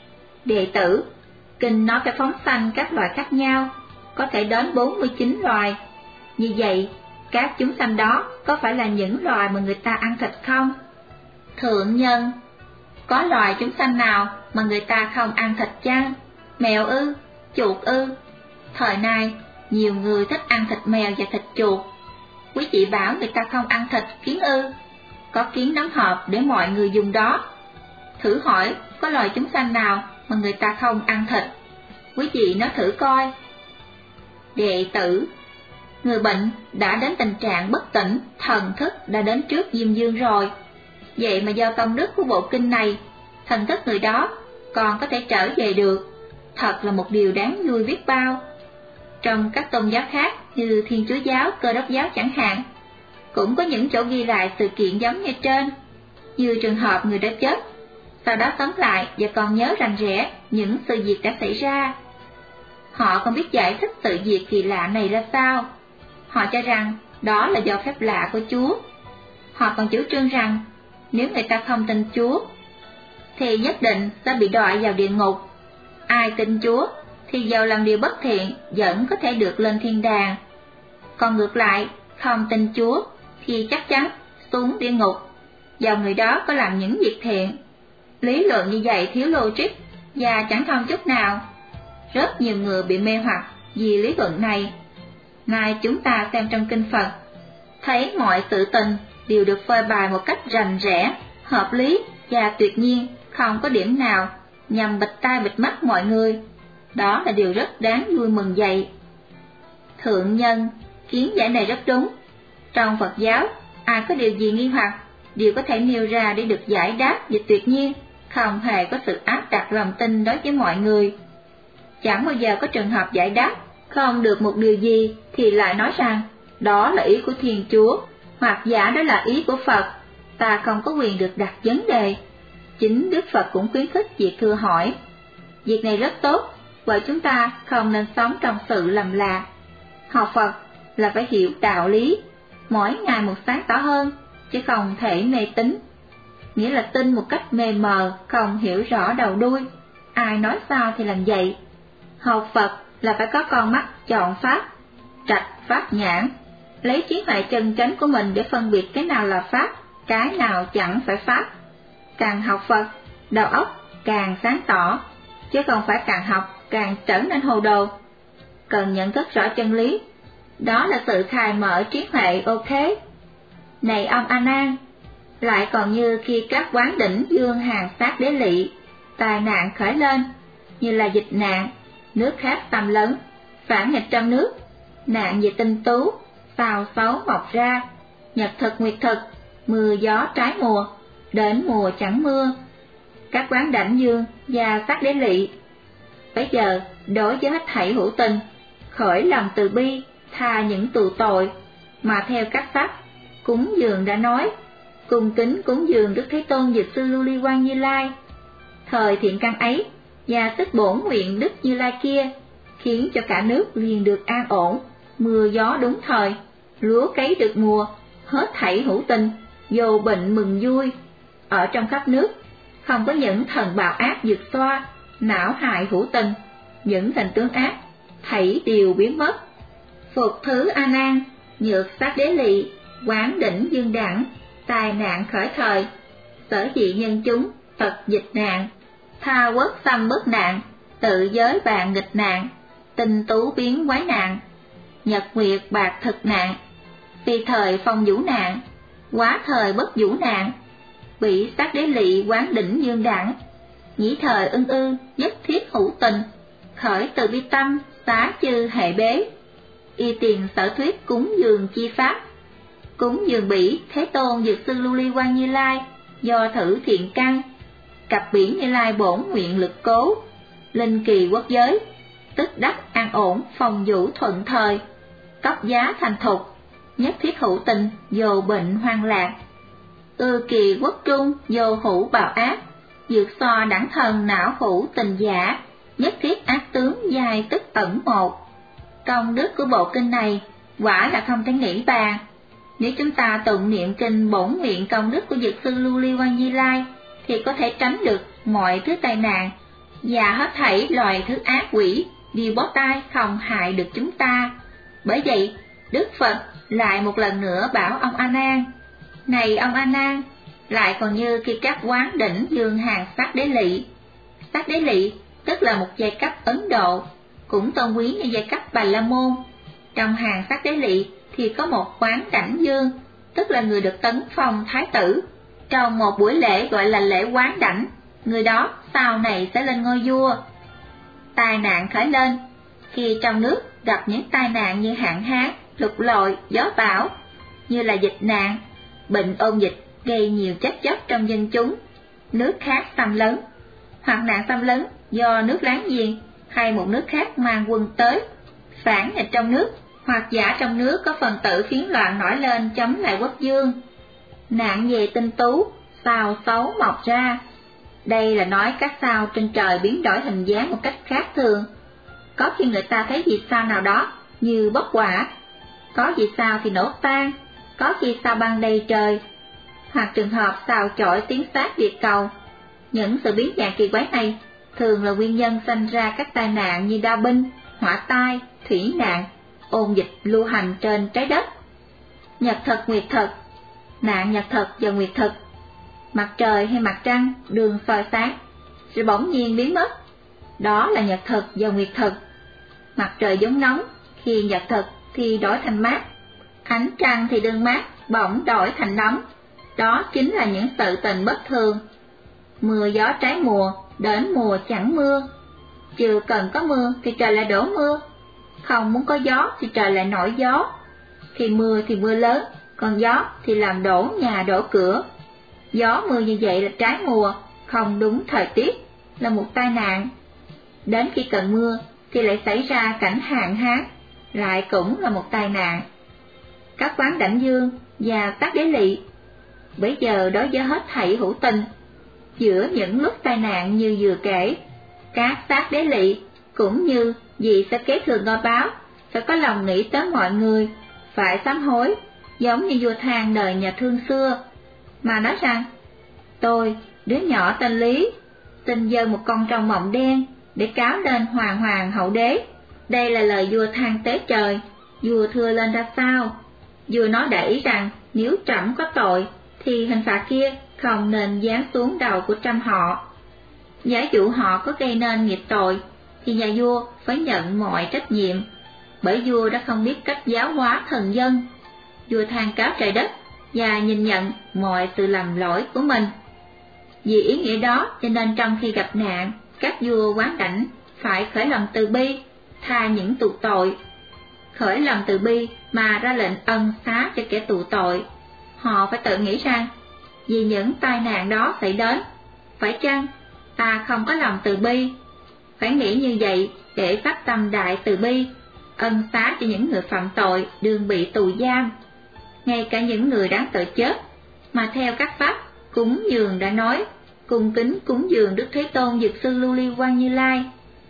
Đệ tử, kinh nói phải phóng sanh các loài khác nhau, có thể đến bốn mươi chín loài. Như vậy, các chúng sanh đó có phải là những loài mà người ta ăn thịt không? Thượng nhân, Có loài chúng sanh nào mà người ta không ăn thịt chăng? Mèo ư? Chuột ư? Thời nay, nhiều người thích ăn thịt mèo và thịt chuột. Quý vị bảo người ta không ăn thịt kiến ư? Có kiến nấm hộp để mọi người dùng đó. Thử hỏi, có loài chúng sanh nào mà người ta không ăn thịt? Quý vị nói thử coi. Đệ tử, người bệnh đã đến tình trạng bất tỉnh, thần thức đã đến trước Diêm Dương rồi. Vậy mà do công đức của bộ kinh này, thần thức người đó còn có thể trở về được. Thật là một điều đáng vui biết bao. Trong các tôn giáo khác như Thiên Chúa giáo, Cơ Đốc giáo chẳng hạn, cũng có những chỗ ghi lại sự kiện giống như trên, như trường hợp người đã chết, sau đó sống lại và còn nhớ rành rẽ những sự việc đã xảy ra. Họ không biết giải thích sự việc kỳ lạ này ra sao. Họ cho rằng đó là do phép lạ của Chúa. Họ còn chủ trương rằng nếu người ta không tin Chúa thì nhất định sẽ bị đọa vào địa ngục. Ai tin Chúa thì dầu làm điều bất thiện vẫn có thể được lên thiên đàng. Còn ngược lại, không tin Chúa thì chắc chắn xuống địa ngục, dầu người đó có làm những việc thiện. Lý luận như vậy thiếu logic và chẳng thông chút nào. Rất nhiều người bị mê hoặc vì lý luận này. Nay chúng ta xem trong kinh Phật, thấy mọi sự tình đều được phơi bày một cách rành rẽ, hợp lý và tuyệt nhiên, không có điểm nào nhằm bịt tai bịt mắt mọi người. Đó là điều rất đáng vui mừng vậy. Thượng nhân, kiến giải này rất đúng. Trong Phật giáo, ai có điều gì nghi hoặc đều có thể nêu ra để được giải đáp và tuyệt nhiên, không hề có sự áp đặt lòng tin đối với mọi người. Chẳng bao giờ có trường hợp giải đáp không được một điều gì thì lại nói rằng đó là ý của Thiên Chúa, hoặc giả đó là ý của Phật. Ta không có quyền được đặt vấn đề. Chính Đức Phật cũng khuyến khích việc thưa hỏi. Việc này rất tốt, bởi chúng ta không nên sống trong sự lầm lạc. Học Phật là phải hiểu đạo lý, mỗi ngày một sáng tỏ hơn, chứ không thể mê tín. Nghĩa là tin một cách mê mờ, không hiểu rõ đầu đuôi. Ai nói sao thì làm vậy. Học Phật là phải có con mắt chọn pháp, trạch pháp nhãn, lấy trí huệ chân chánh của mình để phân biệt cái nào là pháp, cái nào chẳng phải pháp. Càng học Phật, đầu óc càng sáng tỏ, chứ không phải càng học càng trở nên hồ đồ. Cần nhận thức rõ chân lý, đó là sự khai mở trí huệ. Ok. Này ông A Nan, lại còn như khi các quán đỉnh dương hàng sát đế lỵ, tai nạn khởi lên, như là dịch nạn, nước khác xâm lấn, phản nghịch trong nước, nạn về tinh tú, sao xấu mọc ra, nhật thực nguyệt thực, mưa gió trái mùa, đến mùa chẳng mưa. Các quán đảnh dương và sát đế lỵ bây giờ đối với hết thảy hữu tình, khởi lòng từ bi, tha những tù tội, mà theo các pháp cúng dường đã nói, cùng kính cúng dường Đức Thế Tôn Dịch Sư Lưu Ly Quang Như Lai. Thời thiện căn ấy và tức bổn nguyện Đức Như Lai kia, khiến cho cả nước liền được an ổn, mưa gió đúng thời, lúa cấy được mùa, hết thảy hữu tình, vô bệnh mừng vui. Ở trong khắp nước, không có những thần bạo ác vượt xoa, não hại hữu tình, những hình tướng ác, thảy đều biến mất. Phục thứ A Nan, nhược sát đế lỵ, quán đỉnh dương đẳng, tai nạn khởi thời, sở dị nhân chúng, Phật dịch nạn, tha quốc xâm bất nạn, tự giới bàn nghịch nạn, tinh tú biến quái nạn, nhật nguyệt bạc thực nạn, phi thời phong vũ nạn, quá thời bất vũ nạn, bị sát đế lỵ quán đỉnh dương đẳng, nhĩ thời ưng ư nhất thiết hữu tình, khởi từ bi tâm xá chư hệ bế, y tiền sở thuyết cúng dường chi pháp, cúng dường bỉ Thế Tôn Dược Sư Lưu Ly Quang Như Lai, do thử thiện căn, cặp biển Như Lai bổn nguyện lực cố, linh kỳ quốc giới, tức đắc an ổn phòng vũ thuận thời, tóc giá thành thục, nhất thiết hữu tình vô bệnh hoang lạc, ư kỳ quốc trung vô hữu bạo ác, dược so đẳng thần não hữu tình giả, nhất thiết ác tướng giai tức ẩn một. Công đức của bộ kinh này quả là không thể nghĩ bàn. Nếu chúng ta tụng niệm kinh bổn nguyện công đức của Dược Sư Lưu Ly Quang Như Lai thì có thể tránh được mọi thứ tai nạn và hết thảy loài thứ ác quỷ đều bó tay không hại được chúng ta. Bởi vậy, Đức Phật lại một lần nữa bảo ông A Nan: Này ông A Nan, lại còn như khi các quán đỉnh dương hàng sắc đế lỵ. Sắc đế lỵ tức là một giai cấp Ấn Độ, cũng tôn quý như giai cấp Bà La Môn. Trong hàng sắc đế lỵ thì có một quán đảnh dương, tức là người được tấn phong thái tử. Trong một buổi lễ gọi là lễ quán đảnh, người đó sau này sẽ lên ngôi vua. Tai nạn khởi lên khi trong nước gặp những tai nạn như hạn hán, lụt lội, gió bão, như là dịch nạn, bệnh ôn dịch gây nhiều chết chóc trong dân chúng, nước khác xâm lấn, hoặc nạn xâm lấn do nước láng giềng hay một nước khác mang quân tới, phản nghịch trong nước, hoặc giả trong nước có phần tử phiến loạn nổi lên chống lại quốc vương. Nạn về tinh tú, sao xấu mọc ra. Đây là nói các sao trên trời biến đổi hình dáng một cách khác thường. Có khi người ta thấy vì sao nào đó như bốc hỏa, có vì sao thì nổ tan, có khi sao băng đầy trời, hoặc trường hợp sao chổi tiến sát địa cầu. Những sự biến dạng kỳ quái này thường là nguyên nhân sinh ra các tai nạn như đao binh, hỏa tai, thủy nạn, ôn dịch lưu hành trên trái đất. Nhật thực, nguyệt thực. Nạn nhật thực và nguyệt thực, mặt trời hay mặt trăng đường soi sáng rồi bỗng nhiên biến mất, đó là nhật thực và nguyệt thực. Mặt trời vốn nóng, khi nhật thực thì đổi thành mát, ánh trăng thì đương mát bỗng đổi thành nóng, đó chính là những sự tình bất thường. Mưa gió trái mùa, đến mùa chẳng mưa, chưa cần có mưa thì trời lại đổ mưa, không muốn có gió thì trời lại nổi gió. Khi mưa thì mưa lớn, còn gió thì làm đổ nhà đổ cửa. Gió mưa như vậy là trái mùa, không đúng thời tiết, là một tai nạn. Đến khi cần mưa thì lại xảy ra cảnh hạn hán, lại cũng là một tai nạn. Các quán đảnh dương và tác đế lỵ bây giờ đối với hết thảy hữu tình. Giữa những lúc tai nạn như vừa kể, các tác đế lỵ cũng như vì sẽ kế thừa ngôi báo, phải có lòng nghĩ tới mọi người, phải sám hối, giống như vua Thang đời nhà Thương xưa, mà nói rằng: tôi, đứa nhỏ tên Lý, xin dâng một con trâu mộng đen để cáo lên hoàng hoàng hậu đế. Đây là lời vua Thang tế trời. Vua thưa lên ra sao? Vua nói để ý rằng nếu trẫm có tội thì hình phạt kia không nên giáng xuống đầu của trăm họ. Giả dụ họ có gây nên nghiệp tội thì nhà vua phải nhận mọi trách nhiệm, bởi vua đã không biết cách giáo hóa thần dân. Vua than cáo trời đất và nhìn nhận mọi sự lầm lỗi của mình. Vì ý nghĩa đó cho nên trong khi gặp nạn, các vua quán đảnh phải khởi lòng từ bi, tha những tù tội. Khởi lòng từ bi mà ra lệnh ân xá cho kẻ tù tội. Họ phải tự nghĩ rằng, vì những tai nạn đó xảy đến, phải chăng ta không có lòng từ bi? Phải nghĩ như vậy để phát tâm đại từ bi, ân xá cho những người phạm tội đương bị tù giam, ngay cả những người đáng tự chết, mà theo các pháp cúng dường đã nói, cung kính cúng dường Đức Thế Tôn Dược Sư Lưu Ly Quang Như Lai.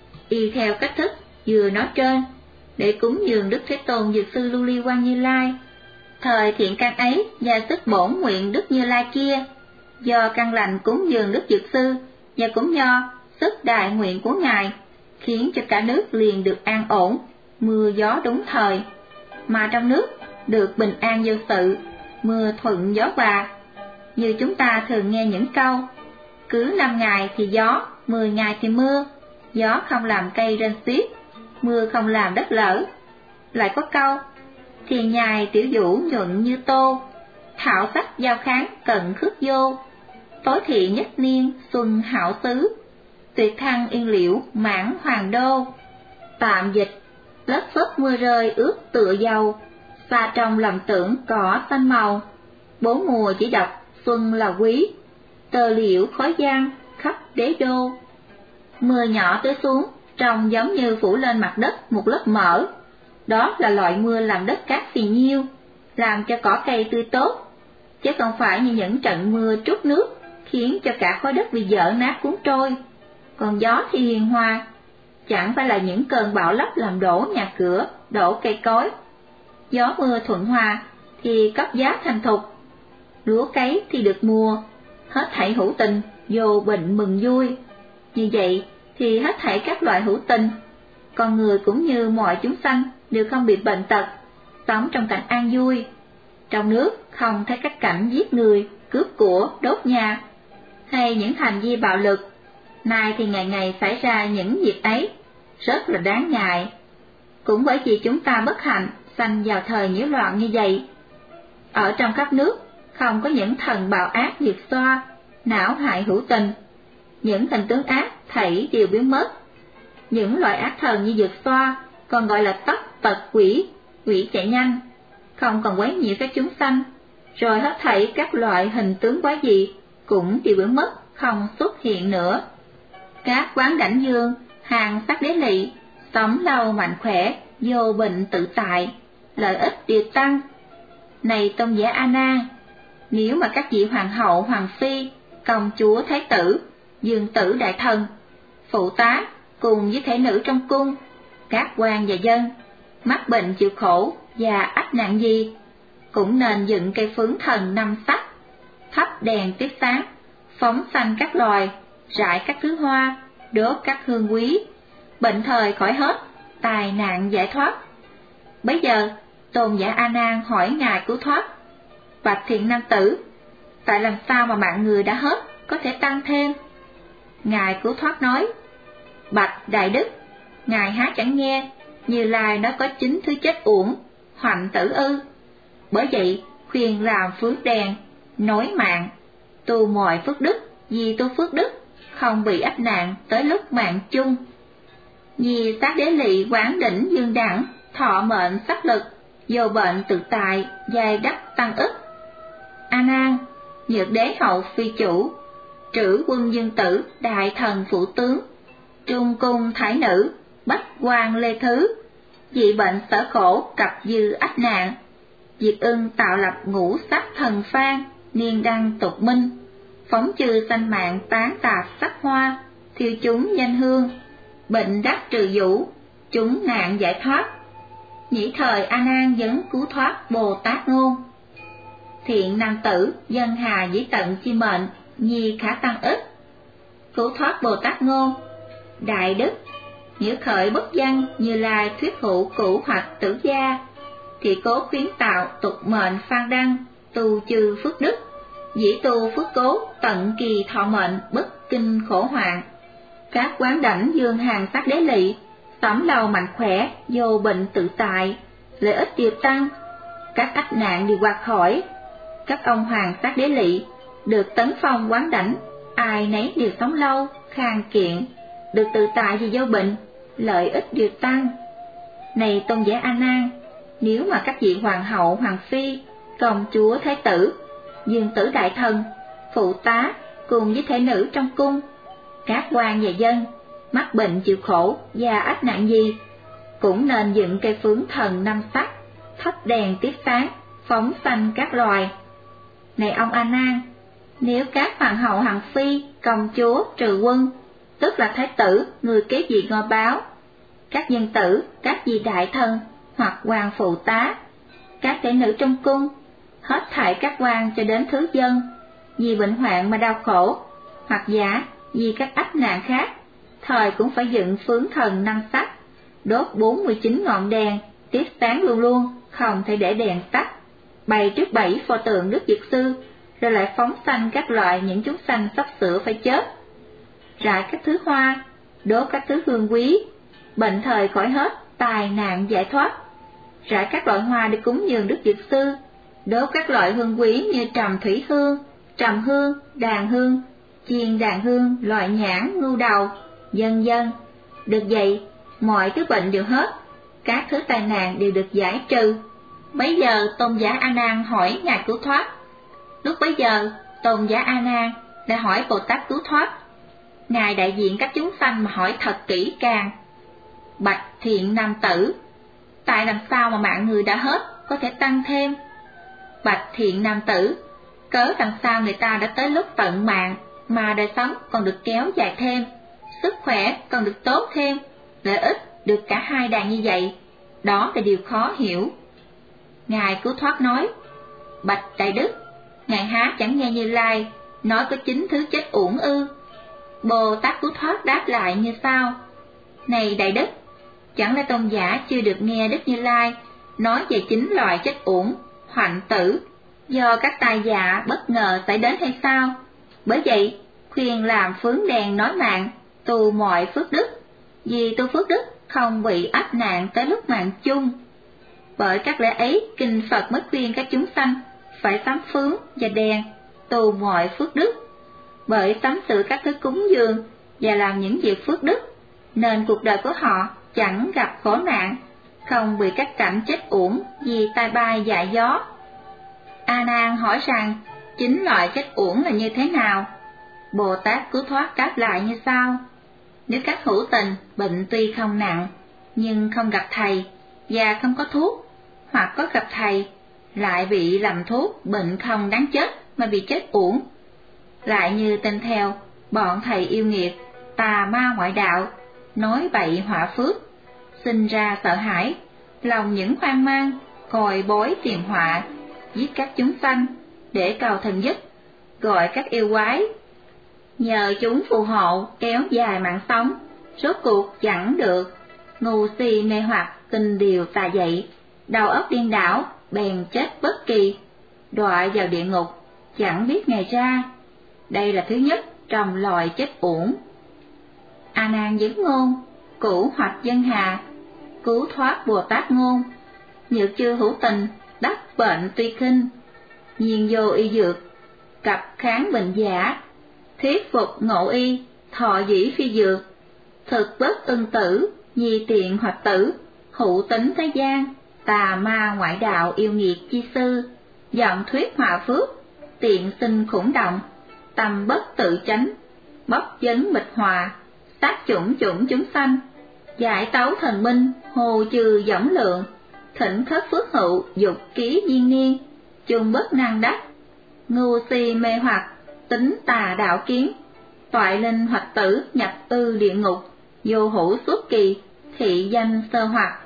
Y theo cách thức vừa nói trên, để cúng dường Đức Thế Tôn Dược Sư Lưu Ly Quang Như Lai, thời thiện căn ấy và sức bổn nguyện Đức Như Lai kia, do căn lành cúng dường Đức Dược Sư và cũng do sức đại nguyện của Ngài, khiến cho cả nước liền được an ổn, mưa gió đúng thời, mà trong nước được bình an vô sự, mưa thuận gió hòa. Như chúng ta thường nghe những câu: cứ năm ngày thì gió, mười ngày thì mưa, gió không làm cây rên xiết, mưa không làm đất lở. Lại có câu: thiền nhài tiểu vũ nhuận như tô, thảo sắc giao kháng cận khước vô, tối thị nhất niên xuân hảo xứ, tuyệt thăng yên liễu mãn hoàng đô. Tạm dịch: lất phất mưa rơi ướt tựa dầu, xa trong lầm tưởng cỏ xanh màu, bốn mùa chỉ đọc xuân là quý, tờ liễu khói giăng khắp đế đô. Mưa nhỏ tưới xuống trông giống như phủ lên mặt đất một lớp mỡ. Đó là loại mưa làm đất cát phì nhiêu, làm cho cỏ cây tươi tốt, chứ không phải như những trận mưa trút nước khiến cho cả khối đất bị dở nát cuốn trôi. Còn gió thì hiền hòa, chẳng phải là những cơn bão lốc làm đổ nhà cửa, đổ cây cối. Gió mưa thuận hòa thì cấp giá thành thục, lúa cấy thì được mùa, hết thảy hữu tình vô bệnh mừng vui. Như vậy thì hết thảy các loại hữu tình, con người cũng như mọi chúng sanh đều không bị bệnh tật, sống trong cảnh an vui. Trong nước không thấy các cảnh giết người, cướp của, đốt nhà, hay những hành vi bạo lực. Nay thì ngày ngày xảy ra những việc ấy, rất là đáng ngại. Cũng bởi vì chúng ta bất hạnh sanh vào thời nhiễu loạn như vậy. Ở trong các nước, không có những thần bạo ác diệt xoa, não hại hữu tình. Những hình tướng ác thảy đều biến mất. Những loại ác thần như diệt xoa còn gọi là tắc tật quỷ, quỷ chạy nhanh, không còn quấy nhiễu các chúng sanh. Rồi hết thảy các loại hình tướng quái dị cũng đều biến mất, không xuất hiện nữa. Các quán đảnh dương, hàng sắc đế lỵ, sống lâu mạnh khỏe, vô bệnh tự tại, lợi ích đều tăng. Này tôn giả A Nan, nếu mà các vị hoàng hậu, hoàng phi, công chúa, thái tử, dương tử, đại thần, phụ tá cùng với thể nữ trong cung, các quan và dân mắc bệnh chịu khổ và ách nạn gì, cũng nên dựng cây phướng thần năm sắc, thắp đèn tiếp sáng, phóng sanh các loài, rải các thứ hoa, đốt các hương quý, bệnh thời khỏi hết, tài nạn giải thoát. Bấy giờ tôn giả A Nan hỏi ngài Cứu Thoát: bạch thiện nam tử, tại làm sao mà mạng người đã hết có thể tăng thêm? Ngài Cứu Thoát nói: bạch đại đức, ngài há chẳng nghe Như Lai nó có chín thứ chết uổng, hoạnh tử ư? Bởi vậy khuyên làm phước đèn, nối mạng, tu mọi phước đức, vì tu phước đức không bị ách nạn tới lúc mạng chung. Vì sát đế lỵ quán đỉnh dương đẳng, thọ mệnh sắc lực, vô bệnh tự tại, giai đắc tăng ức. A Nan, nhược đế hậu phi chủ, trữ quân dương tử, đại thần phụ tướng, trung cung thái nữ, bách quan lê thứ, dị bệnh sở khổ cặp dư ách nạn, diệt ưng tạo lập ngũ sắc thần phan, niên đăng tục minh, phóng trừ sanh mạng tán tạp sắc hoa, thiêu chúng danh hương, bệnh đắc trừ vũ, chúng nạn giải thoát. Nhĩ thời A Nan vấn Cứu Thoát Bồ Tát ngôn: thiện nam tử, dân hà dĩ tận chi mệnh, nhi khả tăng ích. Cứu Thoát Bồ Tát ngôn: đại đức, nếu khởi bất văn Như Lai thuyết hữu cửu hoặc tử gia, thì cố khuyến tạo tục mệnh phan đăng, tu chư phước đức, dĩ tu phước cố, tận kỳ thọ mệnh, bất kinh khổ hoạn. Các quán đảnh dương hàng sắc đế lỵ, sống lâu mạnh khỏe, vô bệnh tự tại, lợi ích đều tăng, các ách nạn đều quạt khỏi. Các ông hoàng sắc đế lỵ được tấn phong quán đảnh, ai nấy đều sống lâu, khang kiện, được tự tại vì vô bệnh, lợi ích đều tăng. Này tôn giả A Nan, nếu mà các vị hoàng hậu, hoàng phi, công chúa, thái tử, dương tử, đại thần, phụ tá cùng với thể nữ trong cung, các quan và dân mắc bệnh chịu khổ và ách nạn gì, cũng nên dựng cây phướng thần năm sắc, thắp đèn tiếp sáng, phóng sanh các loài. Này ông A Nan, nếu các hoàng hậu, hoàng phi, công chúa, trừ quân, tức là thái tử, người kế vị ngôi báo, các dân tử, các vị đại thần hoặc quan phụ tá, các thể nữ trong cung, hết thảy các quan cho đến thứ dân, vì bệnh hoạn mà đau khổ, hoặc giả vì các ách nạn khác, thời cũng phải dựng phướng thần năm sắc, đốt bốn mươi chín ngọn đèn, tiếp sáng luôn luôn, không thể để đèn tắt, bày trước bảy pho tượng Đức Dược Sư, rồi lại phóng sanh các loại những chúng sanh sắp sửa phải chết, rải các thứ hoa, đốt các thứ hương quý, bệnh thời khỏi hết, tài nạn giải thoát, rải các loại hoa để cúng dường Đức Dược Sư, đốt các loại hương quý như trầm thủy hương, trầm hương, đàn hương, chiên đàn hương, loại nhãn, ngưu đầu, vân vân. Được vậy, mọi thứ bệnh đều hết, các thứ tai nạn đều được giải trừ. Bấy giờ tôn giả A Nan hỏi ngài Cứu Thoát. Lúc bấy giờ tôn giả A Nan đã hỏi Bồ Tát Cứu Thoát. Ngài đại diện các chúng sanh mà hỏi thật kỹ càng: bạch thiện nam tử, tại làm sao mà mạng người đã hết có thể tăng thêm? Bạch thiện nam tử, cớ làm sao người ta đã tới lúc tận mạng mà đời sống còn được kéo dài thêm, sức khỏe còn được tốt thêm, lợi ích được cả hai đàn như vậy, đó là điều khó hiểu. Ngài Cứu Thoát nói: bạch đại đức, ngài há chẳng nghe Như Lai nói có chín thứ chết uổng ư? Bồ Tát Cứu Thoát đáp lại như sau: này đại đức, chẳng lẽ tôn giả chưa được nghe Đức Như Lai nói về chín loại chết uổng, hoạnh tử, Do các tai dạ bất ngờ xảy đến hay sao? Bởi vậy, khuyên làm phướng đèn nói mạng, tu mọi phước đức, vì tu phước đức không bị ách nạn tới lúc mạng chung. Bởi các lẽ ấy, kinh Phật mới khuyên các chúng sanh phải sắm phướng và đèn, tu mọi phước đức. Bởi sắm sự các thứ cúng dường và làm những việc phước đức, nên cuộc đời của họ chẳng gặp khổ nạn, không bị các cảnh chết uổng vì tai bay dại gió. A Nan hỏi rằng chính loại chết uổng là như thế nào? Bồ Tát Cứu Thoát đáp lại như sau: nếu các hữu tình bệnh tuy không nặng nhưng không gặp thầy và không có thuốc, hoặc có gặp thầy lại bị lầm thuốc, bệnh không đáng chết mà bị chết uổng, lại như tin theo bọn thầy yêu nghiệt, tà ma ngoại đạo, nói bậy họa phước, sinh ra sợ hãi, lòng những hoang mang, còi bối tìm họa, giết các chúng sanh để cầu thần giúp, gọi các yêu quái, nhờ chúng phù hộ kéo dài mạng sống, rốt cuộc chẳng được, ngu si mê hoặc kinh điều tà dậy, đầu óc điên đảo, bèn chết bất kỳ, đọa vào địa ngục, chẳng biết ngày ra. Đây là thứ nhất trong loài chết uổng. A Nan vấn ngôn, cửu hoặc dân hà, Cứu Thoát Bồ Tát ngôn, nhược chư hữu tình, đắc bệnh tuy khinh, nhiên vô y dược, cập kháng bệnh giả, thuyết phục ngộ y, thọ dĩ phi dược, thực bất ưng tử, nhi tiện hoặc tử, hữu tính thế gian, tà ma ngoại đạo yêu nghiệt chi sư, giọng thuyết hòa phước, tiện sinh khủng động, tâm bất tự chánh, bóc vấn mịch hòa, sát chủng chủng chúng sanh, giải tấu thần minh, hồ trừ võng lượng, thỉnh khất phước hữu, dục ký viên niên, chung bất năng đắc, ngu si mê hoặc, tính tà đạo kiến, toại linh hoặc tử nhập ư địa ngục, vô hữu suốt kỳ, thị danh sơ hoặc.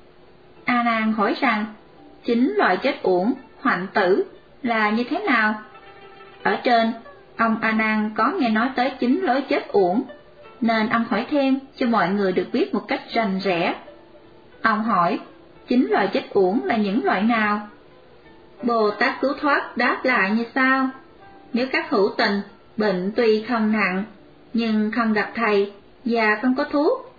A Nan hỏi rằng chính loại chết uổng, hoạnh tử là như thế nào? Ở trên, ông A Nan có nghe nói tới chính lối chết uổng, nên ông hỏi thêm cho mọi người được biết một cách rành rẽ. Ông hỏi, chính loại chết uổng là những loại nào? Bồ Tát Cứu Thoát đáp lại như sau: nếu các hữu tình bệnh tuy không nặng nhưng không gặp thầy và không có thuốc.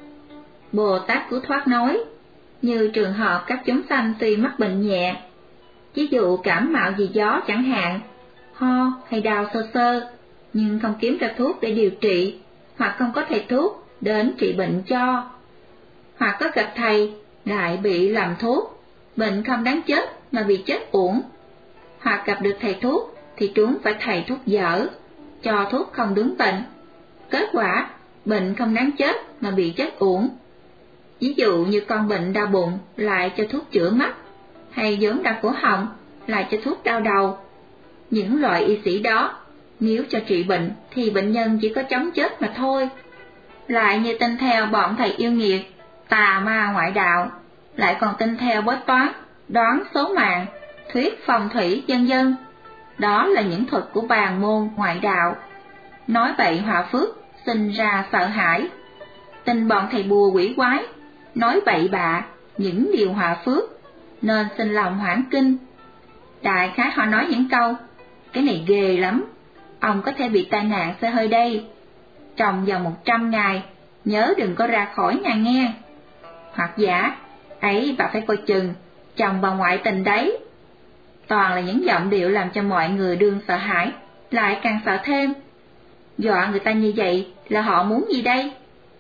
Bồ Tát Cứu Thoát nói, như trường hợp các chúng sanh tuy mắc bệnh nhẹ, ví dụ cảm mạo vì gió chẳng hạn, ho hay đau sơ sơ, nhưng không kiếm ra thuốc để điều trị, hoặc không có thầy thuốc đến trị bệnh cho, hoặc có gặp thầy lại bị làm thuốc, bệnh không đáng chết mà bị chết uổng, hoặc gặp được thầy thuốc thì chúng phải thầy thuốc dở, cho thuốc không đúng bệnh, kết quả bệnh không đáng chết mà bị chết uổng. Ví dụ như con bệnh đau bụng lại cho thuốc chữa mắt, hay vốn đau cổ họng lại cho thuốc đau đầu. Những loại y sĩ đó, nếu cho trị bệnh thì bệnh nhân chỉ có chóng chết mà thôi. Lại như tin theo bọn thầy yêu nghiệt, tà ma ngoại đạo, lại còn tin theo bói toán, đoán số mạng, thuyết phong thủy vân vân. Đó là những thuật của bàn môn ngoại đạo, nói bậy họa phước, sinh ra sợ hãi. Tin bọn thầy bùa quỷ quái, nói bậy bạ những điều họa phước, nên sinh lòng hoảng kinh. Đại khái họ nói những câu, cái này ghê lắm, ông có thể bị tai nạn xe hơi đây, trong vòng một trăm ngày nhớ đừng có ra khỏi nhà nghe. Hoặc giả, ấy bà phải coi chừng, chồng bà ngoại tình đấy. Toàn là những giọng điệu làm cho mọi người đương sợ hãi, lại càng sợ thêm. Dọa người ta như vậy là họ muốn gì đây?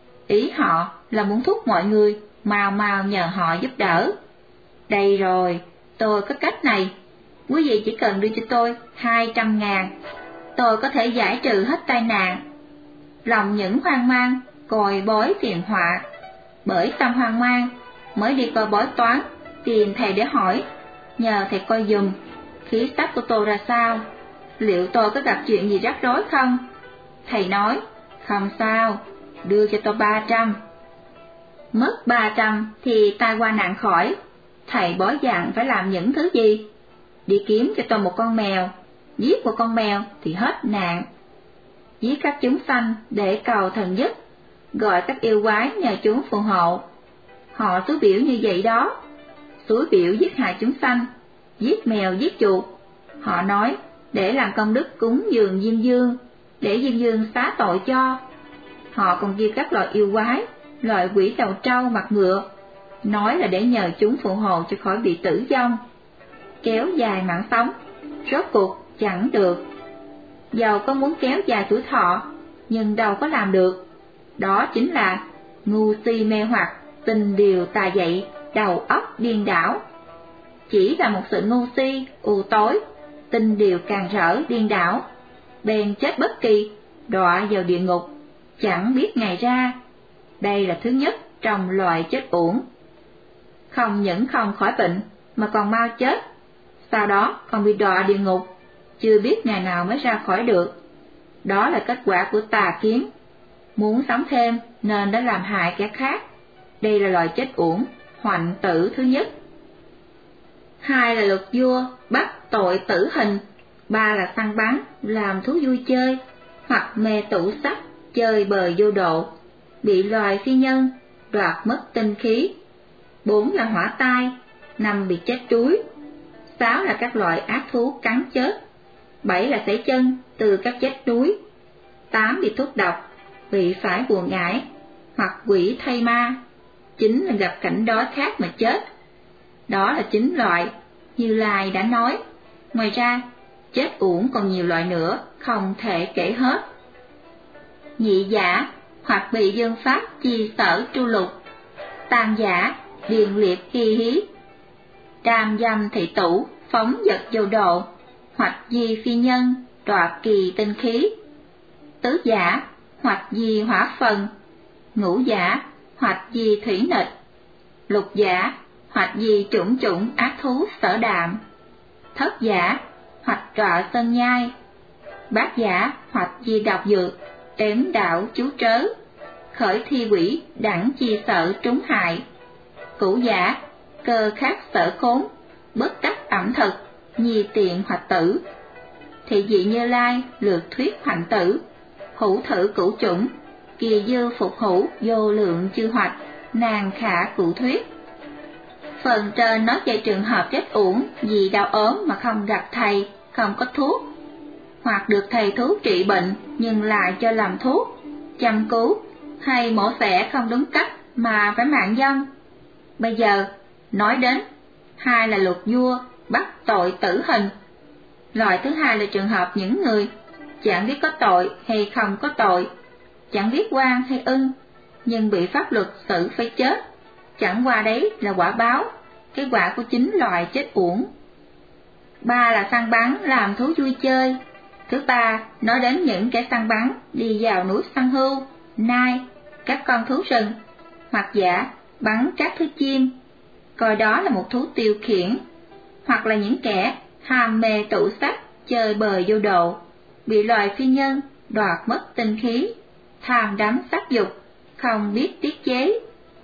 Ý họ là muốn thúc mọi người mau mau nhờ họ giúp đỡ. Đây rồi, tôi có cách này, quý vị chỉ cần đưa cho tôi hai trăm ngàn, tôi có thể giải trừ hết tai nạn. Lòng những hoang mang, còi bói phiền họa, bởi tâm hoang mang mới đi coi bói toán, tìm thầy để hỏi, nhờ thầy coi dùm khí sắc của tôi ra sao, liệu tôi có gặp chuyện gì rắc rối không? Thầy nói, không sao, đưa cho tôi ba trăm. Mất ba trăm thì tai qua nạn khỏi. Thầy bói dặn phải làm những thứ gì? Đi kiếm cho tôi một con mèo, giết một con mèo thì hết nạn. Giết các chúng sanh để cầu thần giúp, gọi các yêu quái nhờ chúng phù hộ. Họ xúi biểu như vậy đó, xúi biểu giết hại chúng sanh, giết mèo giết chuột, Họ nói để làm công đức cúng dường Diêm Dương, để Diêm Dương xá tội cho. Họ còn kêu các loại yêu quái, loại quỷ đầu trâu mặt ngựa, nói là để nhờ chúng phù hộ cho khỏi bị tử vong, kéo dài mạng sống. Rốt cuộc chẳng được. Dầu có muốn kéo dài tuổi thọ, nhưng đâu có làm được. Đó chính là ngu si mê hoặc, tình điều tà dậy, đầu óc điên đảo. Chỉ là một sự ngu si, u tối, tình điều càng rỡ điên đảo, bèn chết bất kỳ, đọa vào địa ngục, chẳng biết ngày ra. Đây là thứ nhất trong loại chết uổng. Không những không khỏi bệnh, mà còn mau chết, sau đó còn bị đọa địa ngục, chưa biết ngày nào mới ra khỏi được. Đó là kết quả của tà kiến. Muốn sống thêm nên đã làm hại kẻ khác. Đây là loại chết uổng, hoạnh tử thứ nhất. Hai là luật vua, bắt tội tử hình. Ba là săn bắn, làm thú vui chơi, hoặc mê tủ sách, chơi bời vô độ, bị loài phi nhân, đoạt mất tinh khí. Bốn là hỏa tai. Năm bị chết đuối. Sáu là các loại ác thú cắn chết. Bảy là sảy chân từ các chết đuối. Tám bị thuốc độc, bị phải bùa ngải, hoặc quỷ thay ma. Chín là gặp cảnh đói khát mà chết. Đó là chín loại Như Lai đã nói. Ngoài ra, chết uổng còn nhiều loại nữa, không thể kể hết. Nhị giả, hoặc bị dân pháp chi sở tru lục. Tam giả, điền liệt hy hí. Đam dâm thị tủ, phóng vật vô độ, hoặc di phi nhân, đoạt kỳ tinh khí. Tứ giả, hoặc di hỏa phần. Ngũ giả, hoặc di thủy nịch. Lục giả, hoặc di chủng chủng ác thú sở đạm. Thất giả, hoặc đọa sơn nhai. Bát giả, hoặc di độc dược, ếm đảo chú trớ, khởi thi quỷ đẳng chi sợ trúng hại. Cửu giả, cơ khát sở khốn, bất đắc ẩm thực, nhi tiện hoặc tử. Thị dị Như Lai lược thuyết hoạnh tử, hữu thử cửu chủng, kỳ dư phục hữu vô lượng chư hoạch, nàng khả cụ thuyết. Phần trên nói về trường hợp chết uổng vì đau ốm mà không gặp thầy, không có thuốc, hoặc được thầy thuốc trị bệnh nhưng lại cho làm thuốc, chăm cứu, hay mổ xẻ không đúng cách mà phải mạng vong. Bây giờ nói đến hai là luật vua, bắt tội tử hình. Loại thứ hai là trường hợp những người chẳng biết có tội hay không có tội, chẳng biết oan hay ưng, nhưng bị pháp luật xử phải chết. Chẳng qua đấy là quả báo, cái quả của chính loại chết uổng. Ba là săn bắn làm thú vui chơi. Thứ ba nói đến những kẻ săn bắn đi vào núi săn hươu, nai, các con thú rừng, hoặc giả bắn các thứ chim, coi đó là một thú tiêu khiển, hoặc là những kẻ ham mê tủ sách, chơi bời vô độ, bị loài phi nhân đoạt mất tinh khí, tham đắm sắc dục, không biết tiết chế.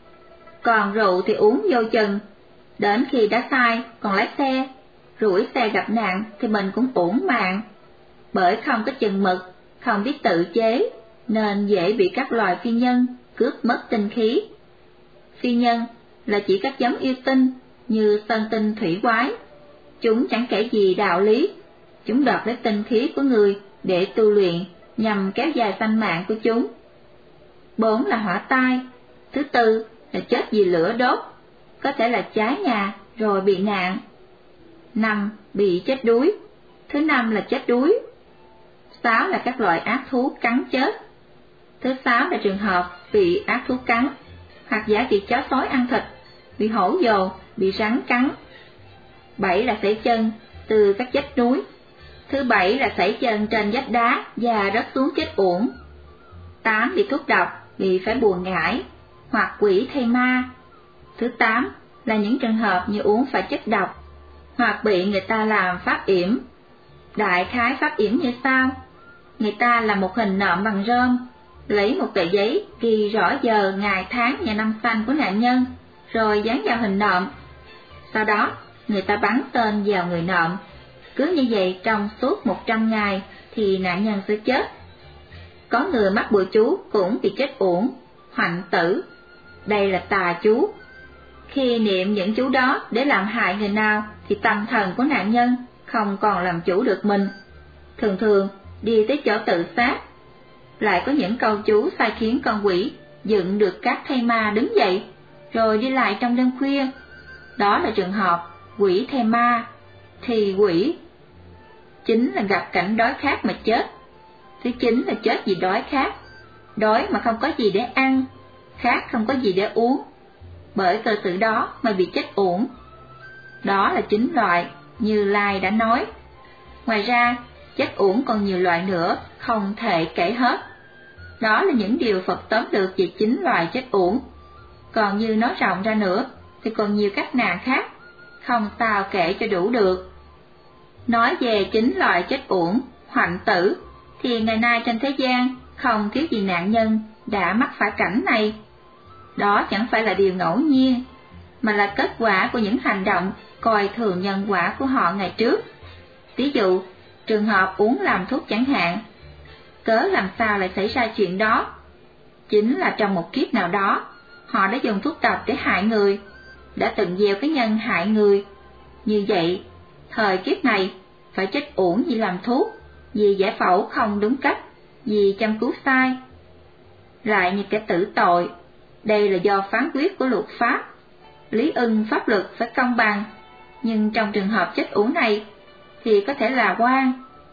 Còn rượu thì uống vô chừng, đến khi đã sai còn lái xe, rủi xe gặp nạn thì mình cũng uổng mạng. Bởi không có chừng mực, không biết tự chế, nên dễ bị các loài phi nhân cướp mất tinh khí. Phi nhân là chỉ các giống yêu tinh như sơn tinh thủy quái. Chúng chẳng kể gì đạo lý, chúng đoạt lấy tinh khí của người để tu luyện nhằm kéo dài sanh mạng của chúng. Bốn là hỏa tai. Thứ tư là chết vì lửa đốt, có thể là cháy nhà rồi bị nạn. Năm bị chết đuối. Thứ năm là chết đuối. Sáu là các loại ác thú cắn chết. Thứ sáu là trường hợp bị ác thú cắn, hoặc giả bị chó sói ăn thịt, bị hổ dồ, bị rắn cắn. Bảy là sảy chân từ các vách núi. Thứ bảy là sảy chân trên vách đá và rớt xuống chết uổng. Tám bị thuốc độc, bị phải bùa ngải, hoặc quỷ thay ma. Thứ tám là những trường hợp như uống phải chất độc, hoặc bị người ta làm pháp yểm. Đại khái pháp yểm như sau: người ta làm một hình nộm bằng rơm, lấy một tờ giấy ghi rõ giờ, ngày, tháng và năm sanh của nạn nhân, rồi dán vào hình nộm. Sau đó người ta bắn tên vào người nộm. Cứ như vậy trong suốt một trăm ngày thì nạn nhân sẽ chết. Có người mắc bùa chú cũng bị chết uổng, hoạnh tử. Đây là tà chú. Khi niệm những chú đó để làm hại người nào thì tâm thần của nạn nhân không còn làm chủ được mình, thường thường đi tới chỗ tự sát. Lại có những câu chú sai khiến con quỷ dựng được các thây ma đứng dậy, rồi đi lại trong đêm khuya. Đó là trường hợp quỷ thây ma, thì quỷ chính là gặp cảnh đói khát mà chết. Thứ chính là chết vì đói khát, đói mà không có gì để ăn, khát không có gì để uống, bởi cơ sự đó mà bị chết uổng. Đó là chính loại Như Lai đã nói. Ngoài ra, chết uổng còn nhiều loại nữa, không thể kể hết. Đó là những điều Phật tóm được về chính loại chết uổng. Còn như nói rộng ra nữa, thì còn nhiều cách nạn khác, không sao kể cho đủ được. Nói về chính loại chết uổng, hoạnh tử, thì ngày nay trên thế gian không thiếu gì nạn nhân đã mắc phải cảnh này. Đó chẳng phải là điều ngẫu nhiên, mà là kết quả của những hành động coi thường nhân quả của họ ngày trước. Ví dụ, trường hợp uống làm thuốc chẳng hạn. Cớ làm sao lại xảy ra chuyện đó? Chính là trong một kiếp nào đó, họ đã dùng thuốc độc để hại người, đã từng gieo cái nhân hại người. Như vậy, thời kiếp này phải chết uổng vì làm thuốc, vì giải phẫu không đúng cách, vì chăm cứu sai. Lại như kẻ tử tội, đây là do phán quyết của luật pháp. Lý ưng pháp luật phải công bằng, nhưng trong trường hợp chết uổng này thì có thể là oan.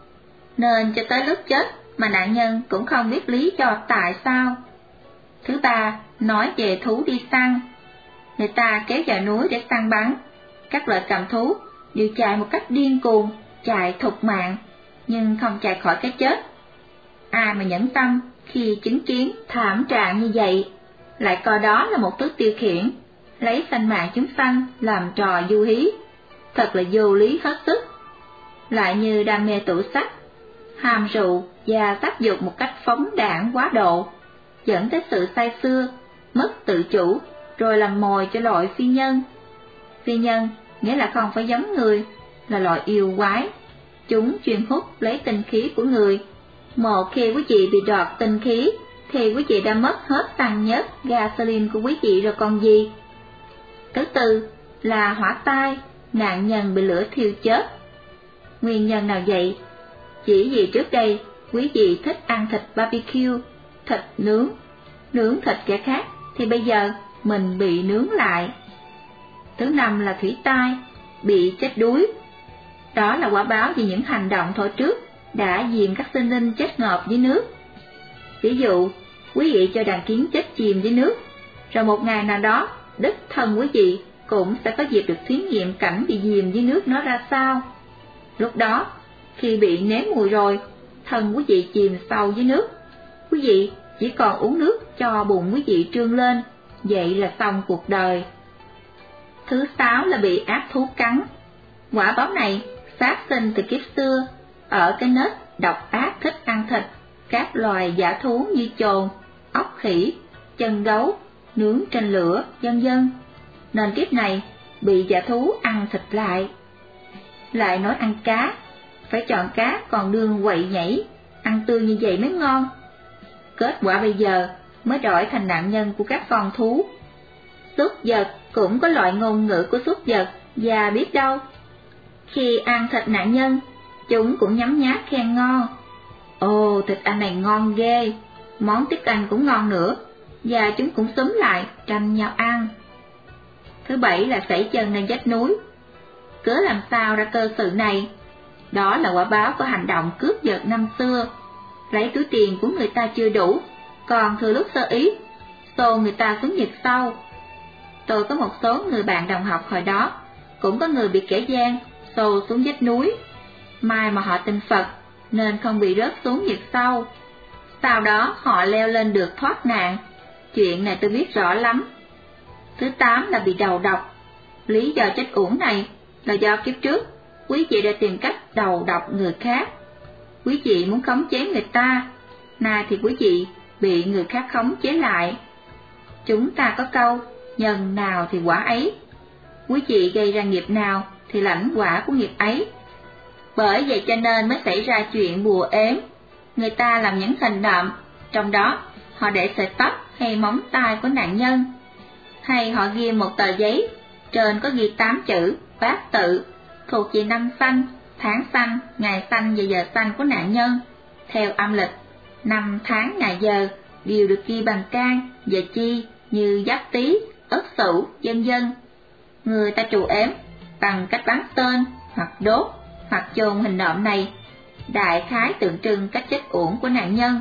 Nên cho tới lúc chết mà nạn nhân cũng không biết lý do tại sao. Thứ ba, nói về thú đi săn. Người ta kéo vào núi để săn bắn, các loại cầm thú đều chạy một cách điên cuồng, chạy thục mạng, nhưng không chạy khỏi cái chết. Ai mà nhẫn tâm khi chứng kiến thảm trạng như vậy, lại coi đó là một thứ tiêu khiển, lấy sanh mạng chúng sanh làm trò du hí, thật là vô lý hết sức. Lại như đam mê tủ sách, ham rượu và tác dục một cách phóng đãng quá độ, dẫn tới sự say sưa, mất tự chủ, rồi làm mồi cho loại phi nhân. Phi nhân nghĩa là không phải giống người, là loại yêu quái. Chúng chuyên hút lấy tinh khí của người. Một khi quý vị bị đoạt tinh khí, thì quý vị đã mất hết xăng nhất, gasoline của quý vị rồi còn gì. Thứ tư là hỏa tai, nạn nhân bị lửa thiêu chết. Nguyên nhân nào vậy? Chỉ vì trước đây quý vị thích ăn thịt barbecue, thịt nướng, nướng thịt kẻ khác, thì bây giờ mình bị nướng lại. Thứ năm là thủy tai, bị chết đuối. Đó là quả báo vì những hành động thổi trước đã diệt các sinh linh chết ngợp dưới nước. Ví dụ, quý vị cho đàn kiến chết chìm dưới nước, rồi một ngày nào đó, đích thân quý vị cũng sẽ có dịp được thí nghiệm cảnh bị chìm dưới nước nó ra sao. Lúc đó, khi bị nếm mùi rồi, thân quý vị chìm sâu dưới nước, quý vị chỉ còn uống nước cho bụng quý vị trương lên, vậy là xong cuộc đời. Thứ sáu là bị ác thú cắn. Quả báo này phát sinh từ kiếp xưa, ở cái nết độc ác thích ăn thịt các loài dã thú như chồn, ốc khỉ, chân gấu, nướng trên lửa, vân vân. Nên kiếp này bị dã thú ăn thịt lại. Lại nói ăn cá, phải chọn cá còn đương quậy nhảy, ăn tươi như vậy mới ngon. Kết quả bây giờ mới đổi thành nạn nhân của các con thú. Súc vật cũng có loại ngôn ngữ của súc vật, và biết đâu, khi ăn thịt nạn nhân, chúng cũng nhấm nháp khen ngon. Ồ, thịt anh này ngon ghê, món tiết canh cũng ngon nữa, và chúng cũng xúm lại tranh nhau ăn. Thứ bảy là sẩy chân lên vách núi. Cớ làm sao ra cơ sự này? Đó là quả báo của hành động cướp giật năm xưa, lấy túi tiền của người ta chưa đủ, còn thừa lúc sơ ý, xô người ta xuống vực sâu. Tôi có một số người bạn đồng học hồi đó, cũng có người bị kẻ gian xô xuống vách núi. May mà họ tin Phật, nên không bị rớt xuống vực sâu. Sau đó họ leo lên được thoát nạn. Chuyện này tôi biết rõ lắm. Thứ tám là bị đầu độc. Lý do chết uổng này là do kiếp trước quý vị đã tìm cách đầu độc người khác. Quý vị muốn khống chế người ta, nay thì quý vị bị người khác khống chế lại. Chúng ta có câu, nhân nào thì quả ấy. Quý vị gây ra nghiệp nào thì lãnh quả của nghiệp ấy. Bởi vậy cho nên mới xảy ra chuyện bùa ếm. Người ta làm những hành động, trong đó họ để sợi tóc hay móng tay của nạn nhân, hay họ ghi một tờ giấy, trên có ghi tám chữ bát tự, thuộc về năm sanh, tháng xanh, ngày xanh và giờ xanh của nạn nhân. Theo âm lịch, năm tháng ngày giờ đều được ghi bằng can và chi như Giáp Tý, Ất Sửu, vân vân. Người ta trù ếm bằng cách bắn tên hoặc đốt hoặc chôn hình nộm này, đại khái tượng trưng cách chết uổng của nạn nhân.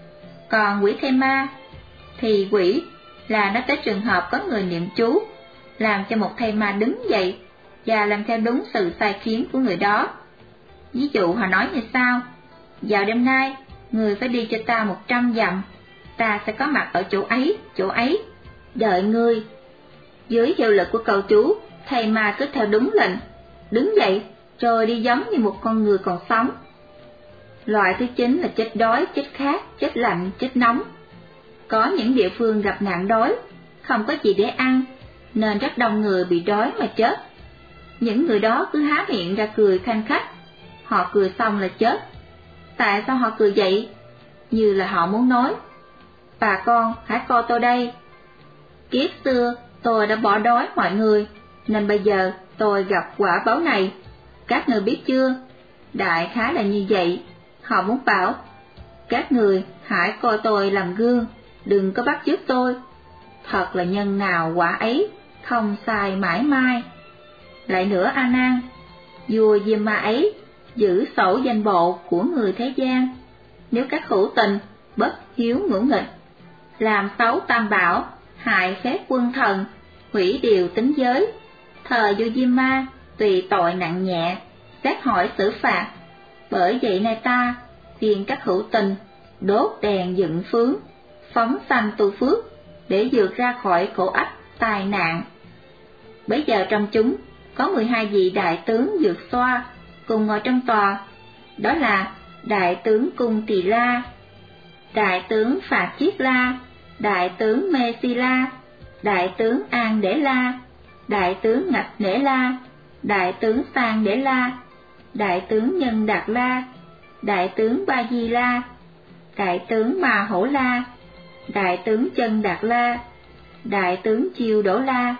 Còn quỷ thây ma thì quỷ là nói tới trường hợp có người niệm chú làm cho một thây ma đứng dậy và làm theo đúng sự sai khiến của người đó. Ví dụ họ nói như sau: vào đêm nay người phải đi cho ta một trăm dặm, ta sẽ có mặt ở chỗ ấy, chỗ ấy, đợi ngươi. Dưới hiệu lực của câu chú, thầy ma cứ theo đúng lệnh, đứng dậy rồi đi giống như một con người còn sống. Loại thứ chín là chết đói, chết khát, chết lạnh, chết nóng. Có những địa phương gặp nạn đói, không có gì để ăn, nên rất đông người bị đói mà chết. Những người đó cứ há miệng ra cười khanh khách, họ cười xong là chết. Tại sao họ cười vậy? Như là họ muốn nói: bà con hãy coi tôi đây, kiếp xưa tôi đã bỏ đói mọi người, nên bây giờ tôi gặp quả báo này, các người biết chưa? Đại khái là như vậy. Họ muốn bảo các người hãy coi tôi làm gương, đừng có bắt chước tôi. Thật là nhân nào quả ấy, không sai mãi mai. Lại nữa A Nan, vua Diêm Ma ấy giữ sổ danh bộ của người thế gian. Nếu các hữu tình bất hiếu ngỗ nghịch, làm xấu tam bảo, hại phép quân thần, hủy điều tính giới, thời vua Diêm Ma tùy tội nặng nhẹ, xét hỏi xử phạt. Bởi vậy nay ta khuyên các hữu tình đốt đèn dựng phướng, phóng sanh tu phước để vượt ra khỏi khổ ách tai nạn. Bây giờ trong chúng có mười hai vị đại tướng vượt xoa cùng ngồi trong tòa, đó là đại tướng Cung Tỳ La, đại tướng Phạt Chiết La, đại tướng Mê Si La, đại tướng An Đế La, đại tướng Ngạch Nễ La, đại tướng Sang Đế La, đại tướng Nhân Đạt La, đại tướng Ba Di La, đại tướng Ma Hổ La, đại tướng Chân Đạt La, đại tướng Chiêu Đỗ La,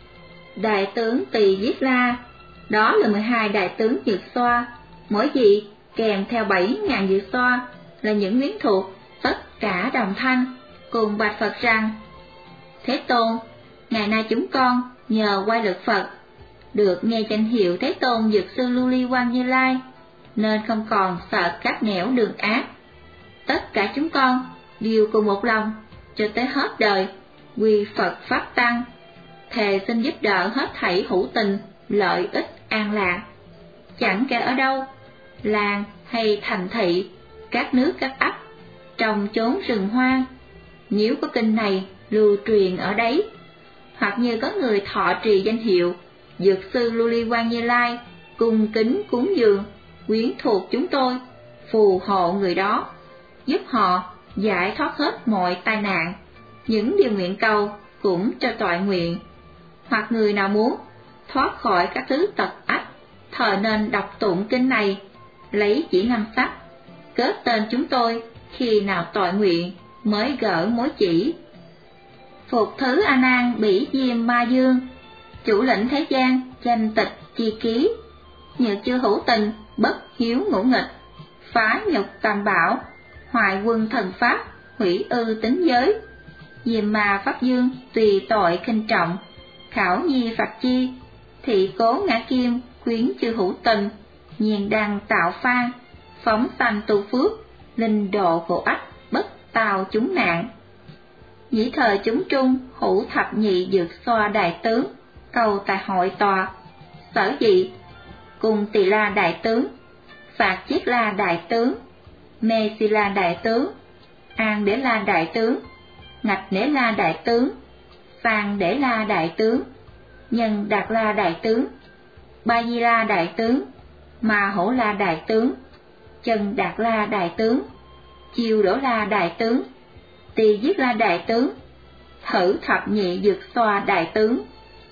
đại tướng Tỳ Giết La. Đó là mười hai đại tướng dược xoa, mỗi vị kèm theo bảy ngàn dược xoa là những quyến thuộc, tất cả đồng thanh cùng bạch Phật rằng: Thế Tôn, ngày nay chúng con nhờ oai lực Phật được nghe danh hiệu Thế Tôn Dược Sư Lưu Ly Quang Như Lai, nên không còn sợ các nẻo đường ác. Tất cả chúng con đều cùng một lòng cho tới hết đời quy Phật Pháp Tăng, thề xin giúp đỡ hết thảy hữu tình lợi ích an lạc. Chẳng kể ở đâu, làng hay thành thị, các nước các ấp, trong chốn rừng hoang, nếu có kinh này lưu truyền ở đấy, hoặc như có người thọ trì danh hiệu Dược Sư Lưu Ly Quang Như Lai, cung kính cúng dường, quyến thuộc chúng tôi, phù hộ người đó, giúp họ giải thoát hết mọi tai nạn, những điều nguyện cầu cũng cho toại nguyện. Hoặc người nào muốn thoát khỏi các thứ tật ách, thời nên đọc tụng kinh này, lấy chỉ năm sách, kết tên chúng tôi, khi nào toại nguyện mới gỡ mối chỉ. Phục thứ A Nan bỉ Diêm Ma Dương, chủ lĩnh thế gian, danh tịch chi ký, nhờ chưa hữu tình bất hiếu ngỗ nghịch, phá nhục tam bảo, hoại quân thần pháp, hủy ư tính giới. Diêm Ma Pháp Dương tùy tội khinh trọng, khảo nhi phạt chi, thị cố ngã kim, khuyến chư hữu tình, nhiên đăng tạo phan, phóng sanh tu phước, linh độ khổ ách, bất tào chúng nạn. Dĩ thời chúng trung, hữu thập nhị dược xoa đại tướng, cầu tại hội tòa, sở dị, cùng Tỳ La đại tướng, Phạt Chiết La đại tướng, Mê Si La đại tướng, An Đế La đại tướng, Ngạch Nễ La đại tướng, Sang Đế La đại tướng, Nhân Đạt La đại tướng, Ba Di La đại tướng, Ma Hổ La đại tướng, Chân Đạt La đại tướng, Chiêu Đỗ La đại tướng, Tỳ Giết La đại tướng, Thử thập nhị dược xoa đại tướng.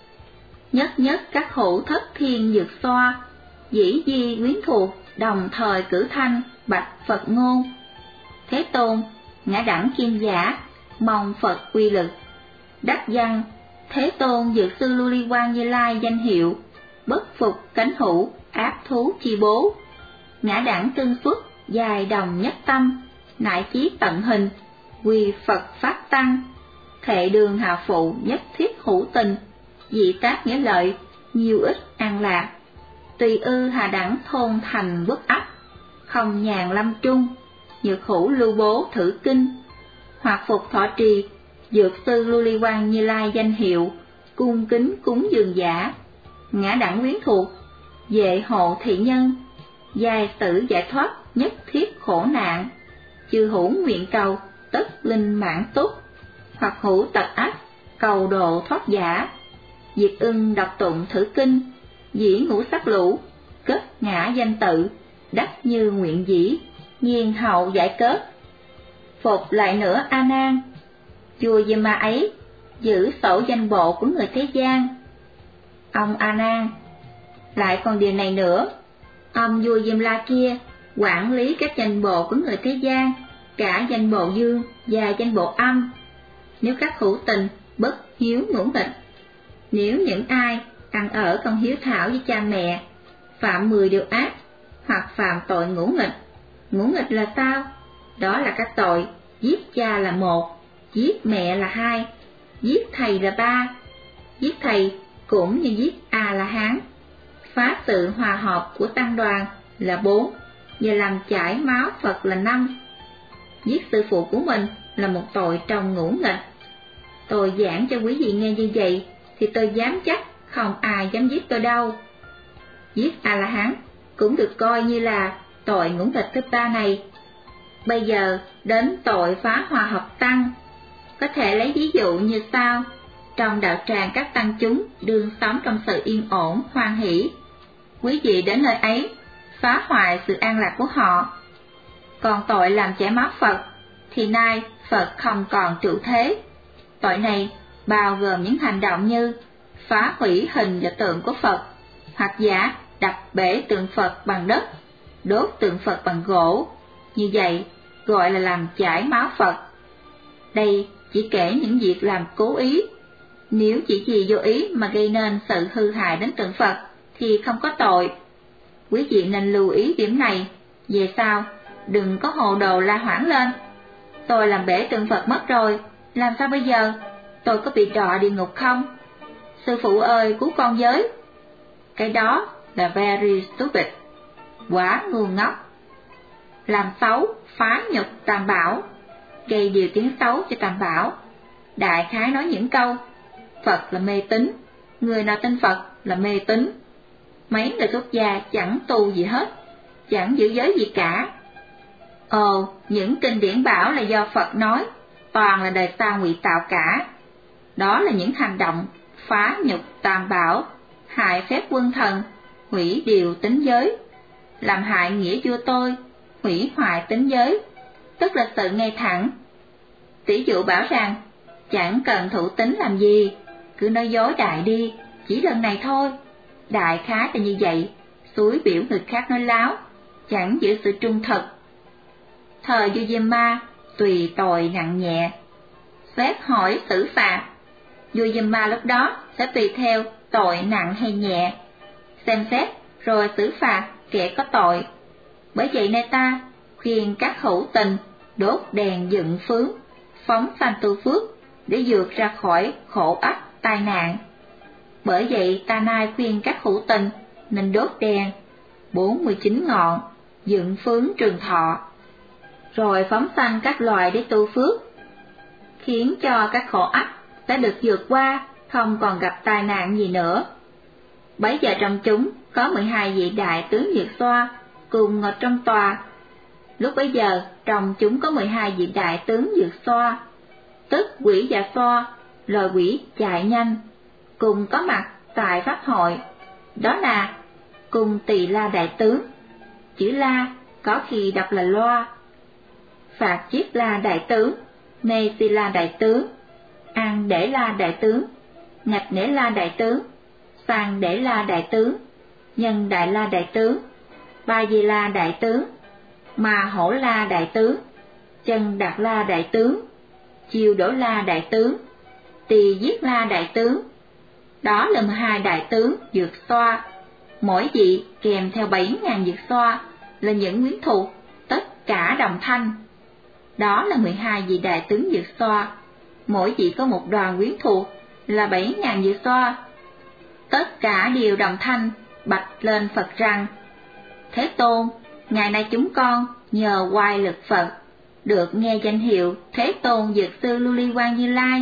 Nhất nhất các hữu thất thiên dược xoa, dĩ di quyến thuộc, đồng thời cử thanh bạch Phật ngôn. Thế Tôn, ngã đẳng kim giả, mong Phật quy lực. Đắc văn, Thế Tôn Dược Sư Lưu Ly Quang Như Lai danh hiệu, bất phục cánh hữu áp thú chi bố. Ngã đẳng tương xuất, dài đồng nhất tâm, nại chí tận hình, quy Phật phát tăng. Thệ đường hạ phụ nhất thiết hữu tình, dị tác nghĩa lợi, nhiều ít an lạc. Tùy ư hà đẳng thôn thành quốc ấp, không nhàn lâm trung, nhược hữu lưu bố thử kinh. Hoặc phục thọ trì, dược sư Lưu Ly Quang Như Lai danh hiệu, cung kính cúng dường giả. Ngã đẳng quyến thuộc, vệ hộ thị nhân, giai tử giải thoát nhất thiết khổ nạn. Chư hữu nguyện cầu, tất linh mãn túc. Hoặc hữu tật ách, cầu độ thoát giả. Diệt ưng đọc tụng thử kinh, dĩ ngũ sắc lũ, cất ngã danh tự, đắc như nguyện dĩ, nhiên hậu giải kết. Phục lại nữa A Nan, vua Diêm Ma ấy giữ sổ danh bộ của người thế gian. Ông A Nan, lại còn điều này nữa, ông vua Diêm La kia quản lý các danh bộ của người thế gian, cả danh bộ dương và danh bộ âm. Nếu các hữu tình bất hiếu ngỗ nghịch, nếu những ai ăn ở không hiếu thảo với cha mẹ, phạm mười điều ác, hoặc phạm tội ngỗ nghịch. Ngỗ nghịch là sao? Đó là các tội giết cha là một, giết mẹ là hai, giết thầy là ba. Giết thầy cũng như giết A La Hán, phá sự hòa hợp của tăng đoàn là bốn, và làm chảy máu Phật là năm. Giết sư phụ của mình là một tội trong ngũ nghịch. Tôi giảng cho quý vị nghe như vậy thì tôi dám chắc không ai dám giết tôi đâu. Giết A La Hán cũng được coi như là tội ngũ nghịch thứ ba này. Bây giờ đến tội phá hòa hợp tăng, có thể lấy ví dụ như sau. Trong đạo tràng các tăng chúng đương sống trong sự yên ổn, hoan hỷ. Quý vị đến nơi ấy, phá hoại sự an lạc của họ. Còn tội làm chảy máu Phật, thì nay Phật không còn trụ thế. Tội này bao gồm những hành động như phá hủy hình và tượng của Phật, hoặc giả đập bể tượng Phật bằng đất, đốt tượng Phật bằng gỗ. Như vậy gọi là làm chảy máu Phật. Đây chỉ kể những việc làm cố ý. Nếu chỉ vì vô ý mà gây nên sự hư hại đến tượng Phật thì không có tội. Quý vị nên lưu ý điểm này. Về sau đừng có hồ đồ la hoảng lên. Tôi làm bể tượng Phật mất rồi, làm sao bây giờ? Tôi có bị đọa địa ngục không? Sư phụ ơi, cứu con với. Cái đó là very stupid, quá ngu ngốc. Làm xấu, phá nhục Tam Bảo, gây điều tiếng xấu cho Tam Bảo. Đại khái nói những câu Phật là mê tín, người nào tin Phật là mê tín. Mấy người xuất gia chẳng tu gì hết, chẳng giữ giới gì cả. Ồ, những kinh điển bảo là do Phật nói, toàn là đời sau ngụy tạo cả. Đó là những hành động phá nhục Tam Bảo, hại phép quân thần, hủy điều tín giới, làm hại nghĩa vua tôi, hủy hoại tín giới, tức là sự ngay thẳng. Tỷ dụ bảo rằng chẳng cần thủ tín làm gì, cứ nói dối đại đi, chỉ lần này thôi. Đại khái là như vậy, xúi biểu người khác nói láo, chẳng giữ sự trung thực. Thời vua Diêm Ma tùy tội nặng nhẹ, xét hỏi xử phạt. Vua Diêm Ma lúc đó sẽ tùy theo tội nặng hay nhẹ, xem xét rồi xử phạt kẻ có tội. Bởi vậy nay ta khuyên các hữu tình đốt đèn dựng phướng, phóng sanh tu phước để vượt ra khỏi khổ ách tai nạn. Bởi vậy ta nay khuyên các hữu tình nên đốt đèn bốn mươi chín ngọn, dựng phướng trường thọ, rồi phóng sanh các loài để tu phước, khiến cho các khổ ách sẽ được vượt qua, không còn gặp tai nạn gì nữa. Bấy giờ trong chúng có mười hai vị đại tướng Diệt Xoa cùng ngồi trong tòa. Lúc bấy giờ trong chúng có mười hai vị đại tướng Diệt Xoa, tức quỷ và Xoa, loài quỷ chạy nhanh, cùng có mặt tại pháp hội. Đó là cùng Tỳ La đại tướng, chữ La có khi đọc là Loa, Phạt Chiết La đại tướng, Nê Si La đại tướng, An Để La đại tướng, Ngạch Nễ La đại tướng, Sang Để La đại tướng, Nhân Đại La đại tướng, Ba Di La đại tướng, Ma Hổ La đại tướng, Chân Đạt La đại tướng, Chiêu Đỗ La đại tướng, Tỳ Giết La đại tướng. Đó là mười hai đại tướng Dược Xoa. mỗi vị kèm theo bảy ngàn dược xoa là những quyến thuộc, tất cả đồng thanh. Đó là mười hai vị đại tướng dược xoa, mỗi vị có một đoàn quyến thuộc là bảy ngàn dược xoa. Tất cả đều đồng thanh bạch lên Phật rằng: Thế Tôn, ngày nay chúng con nhờ oai lực Phật được nghe danh hiệu Thế Tôn Dược Sư Lưu Ly Quang Như Lai.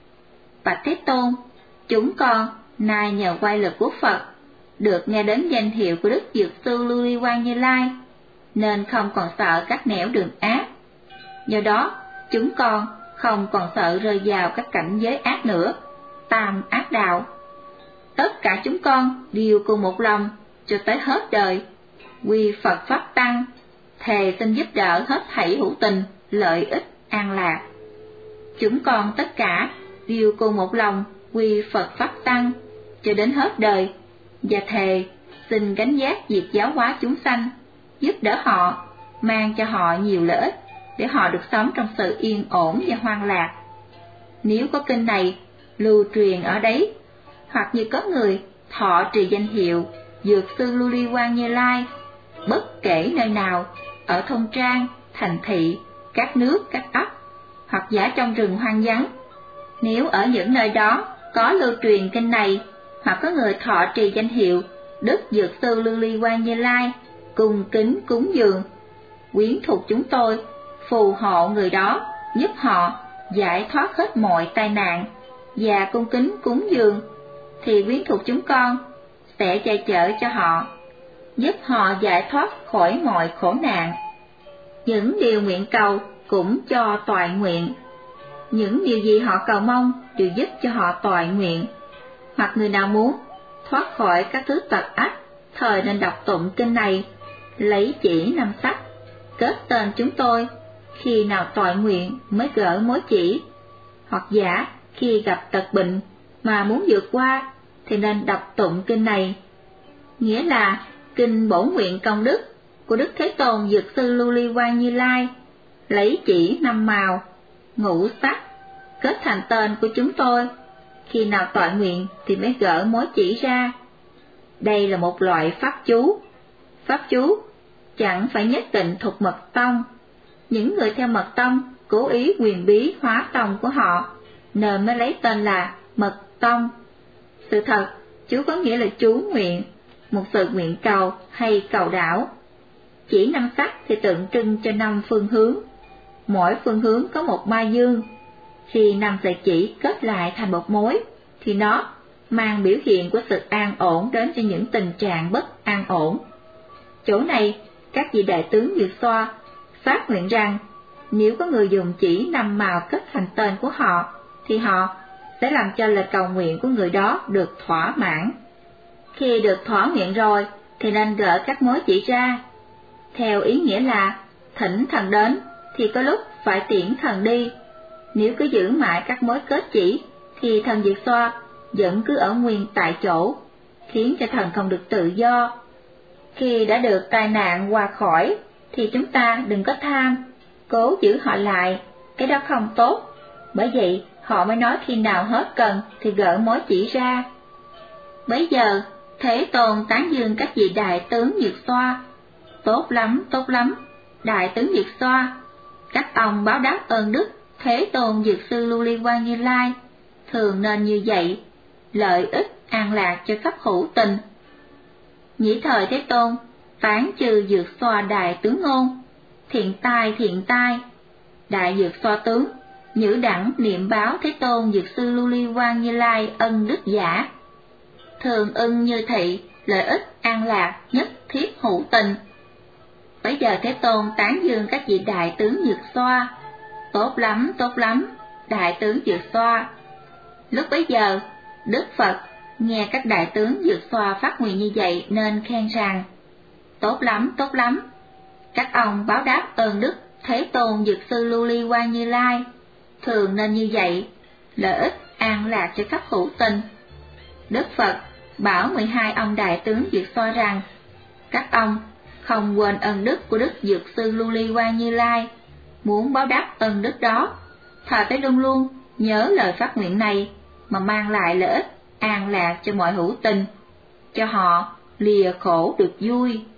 Bạch Thế Tôn, chúng con nay nhờ oai lực của Phật được nghe đến danh hiệu của Đức Dược Sư Lưu Ly Quang Như Lai, nên không còn sợ các nẻo đường ác. Do đó, chúng con không còn sợ rơi vào các cảnh giới ác nữa, tam ác đạo. Tất cả chúng con đều cùng một lòng cho tới hết đời, quy Phật Pháp Tăng, thề xin giúp đỡ hết thảy hữu tình, lợi ích, an lạc. Chúng con tất cả đều cùng một lòng quy Phật Pháp Tăng cho đến hết đời, và thề xin gánh vác việc giáo hóa chúng sanh, giúp đỡ họ, mang cho họ nhiều lợi ích để họ được sống trong sự yên ổn và hoan lạc. Nếu có kinh này lưu truyền ở đấy, hoặc như có người thọ trì danh hiệu Dược Sư Lưu Ly Quang Như Lai, bất kể nơi nào, ở thôn trang, thành thị, các nước, các ấp, hoặc giả trong rừng hoang vắng, nếu ở những nơi đó có lưu truyền kinh này, hoặc có người thọ trì danh hiệu Đức Dược Sư Lưu Ly Quang Như Lai, cung kính cúng dường, quyến thuộc chúng tôi phù hộ người đó, giúp họ giải thoát hết mọi tai nạn, và cung kính cúng dường, thì quyến thuộc chúng con sẽ che chở cho họ, giúp họ giải thoát khỏi mọi khổ nạn. Những điều nguyện cầu cũng cho toại nguyện, những điều gì họ cầu mong đều giúp cho họ toại nguyện. Hoặc người nào muốn thoát khỏi các thứ tật ách, thời nên đọc tụng kinh này, lấy chỉ năm sắc, kết tên chúng tôi, khi nào toại nguyện mới gỡ mối chỉ. Hoặc giả khi gặp tật bệnh mà muốn vượt qua thì nên đọc tụng kinh này. Nghĩa là kinh bổ nguyện công đức của Đức Thế Tôn Dược Sư Lưu Ly Quang Như Lai, lấy chỉ năm màu, ngũ sắc, kết thành tên của chúng tôi, khi nào toại nguyện thì mới gỡ mối chỉ ra. Đây là một loại pháp chú. Pháp chú chẳng phải nhất định thuộc mật tông. Những người theo mật tông cố ý quyền bí hóa tông của họ, nên mới lấy tên là mật tông. Sự thật, chú có nghĩa là chú nguyện, một sự nguyện cầu hay cầu đảo. Chỉ năm sắc thì tượng trưng cho năm phương hướng. Mỗi phương hướng có một ma dương. Khi năm sợi chỉ kết lại thành một mối, thì nó mang biểu hiện của sự an ổn đến cho những tình trạng bất an ổn. Chỗ này, các vị đại tướng Dược Xoa phát nguyện rằng, nếu có người dùng chỉ năm màu kết thành tên của họ, thì họ sẽ làm cho lời cầu nguyện của người đó được thỏa mãn. Khi được thỏa nguyện rồi, thì nên gỡ các mối chỉ ra. Theo ý nghĩa là, thỉnh thần đến, thì có lúc phải tiễn thần đi. Nếu cứ giữ mãi các mối kết chỉ, thì thần Dược Xoa vẫn cứ ở nguyên tại chỗ, khiến cho thần không được tự do. Khi đã được tai nạn qua khỏi, thì chúng ta đừng có tham, cố giữ họ lại, cái đó không tốt. Bởi vậy, họ mới nói khi nào hết cần thì gỡ mối chỉ ra. Bấy giờ, Thế Tôn tán dương các vị đại tướng Dược Xoa. Tốt lắm, tốt lắm, đại tướng Dược Xoa. Các ông báo đáp ơn đức Thế Tôn Dược Sư Lưu Ly Quang Như Lai, thường nên như vậy, lợi ích an lạc cho khắp hữu tình. Nhĩ thời Thế Tôn tán trừ Dược Xoa đại tướng ngôn, thiện tai thiện tai, đại Dược Xoa tướng, nhữ đẳng niệm báo Thế Tôn Dược Sư Lưu Ly Quang Như Lai ân đức giả, thường ưng như thị, lợi ích an lạc nhất thiết hữu tình. Bây giờ Thế Tôn tán dương các vị đại tướng Dược Xoa. Tốt lắm, tốt lắm, đại tướng Dược Xoa. Lúc bấy giờ, Đức Phật nghe các đại tướng Dược Xoa phát nguyện như vậy nên khen rằng, tốt lắm, tốt lắm, các ông báo đáp ơn đức Thế Tôn Dược Sư Lưu Ly Quang Như Lai, thường nên như vậy, lợi ích an lạc cho khắp hữu tình. Đức Phật bảo mười hai ông đại tướng Dược Xoa rằng, các ông không quên ân đức của Đức Dược Sư Lưu Ly Quang Như Lai, muốn báo đáp ân đức đó, thà tới luôn luôn nhớ lời phát nguyện này mà mang lại lợi ích an lạc cho mọi hữu tình, cho họ lìa khổ được vui.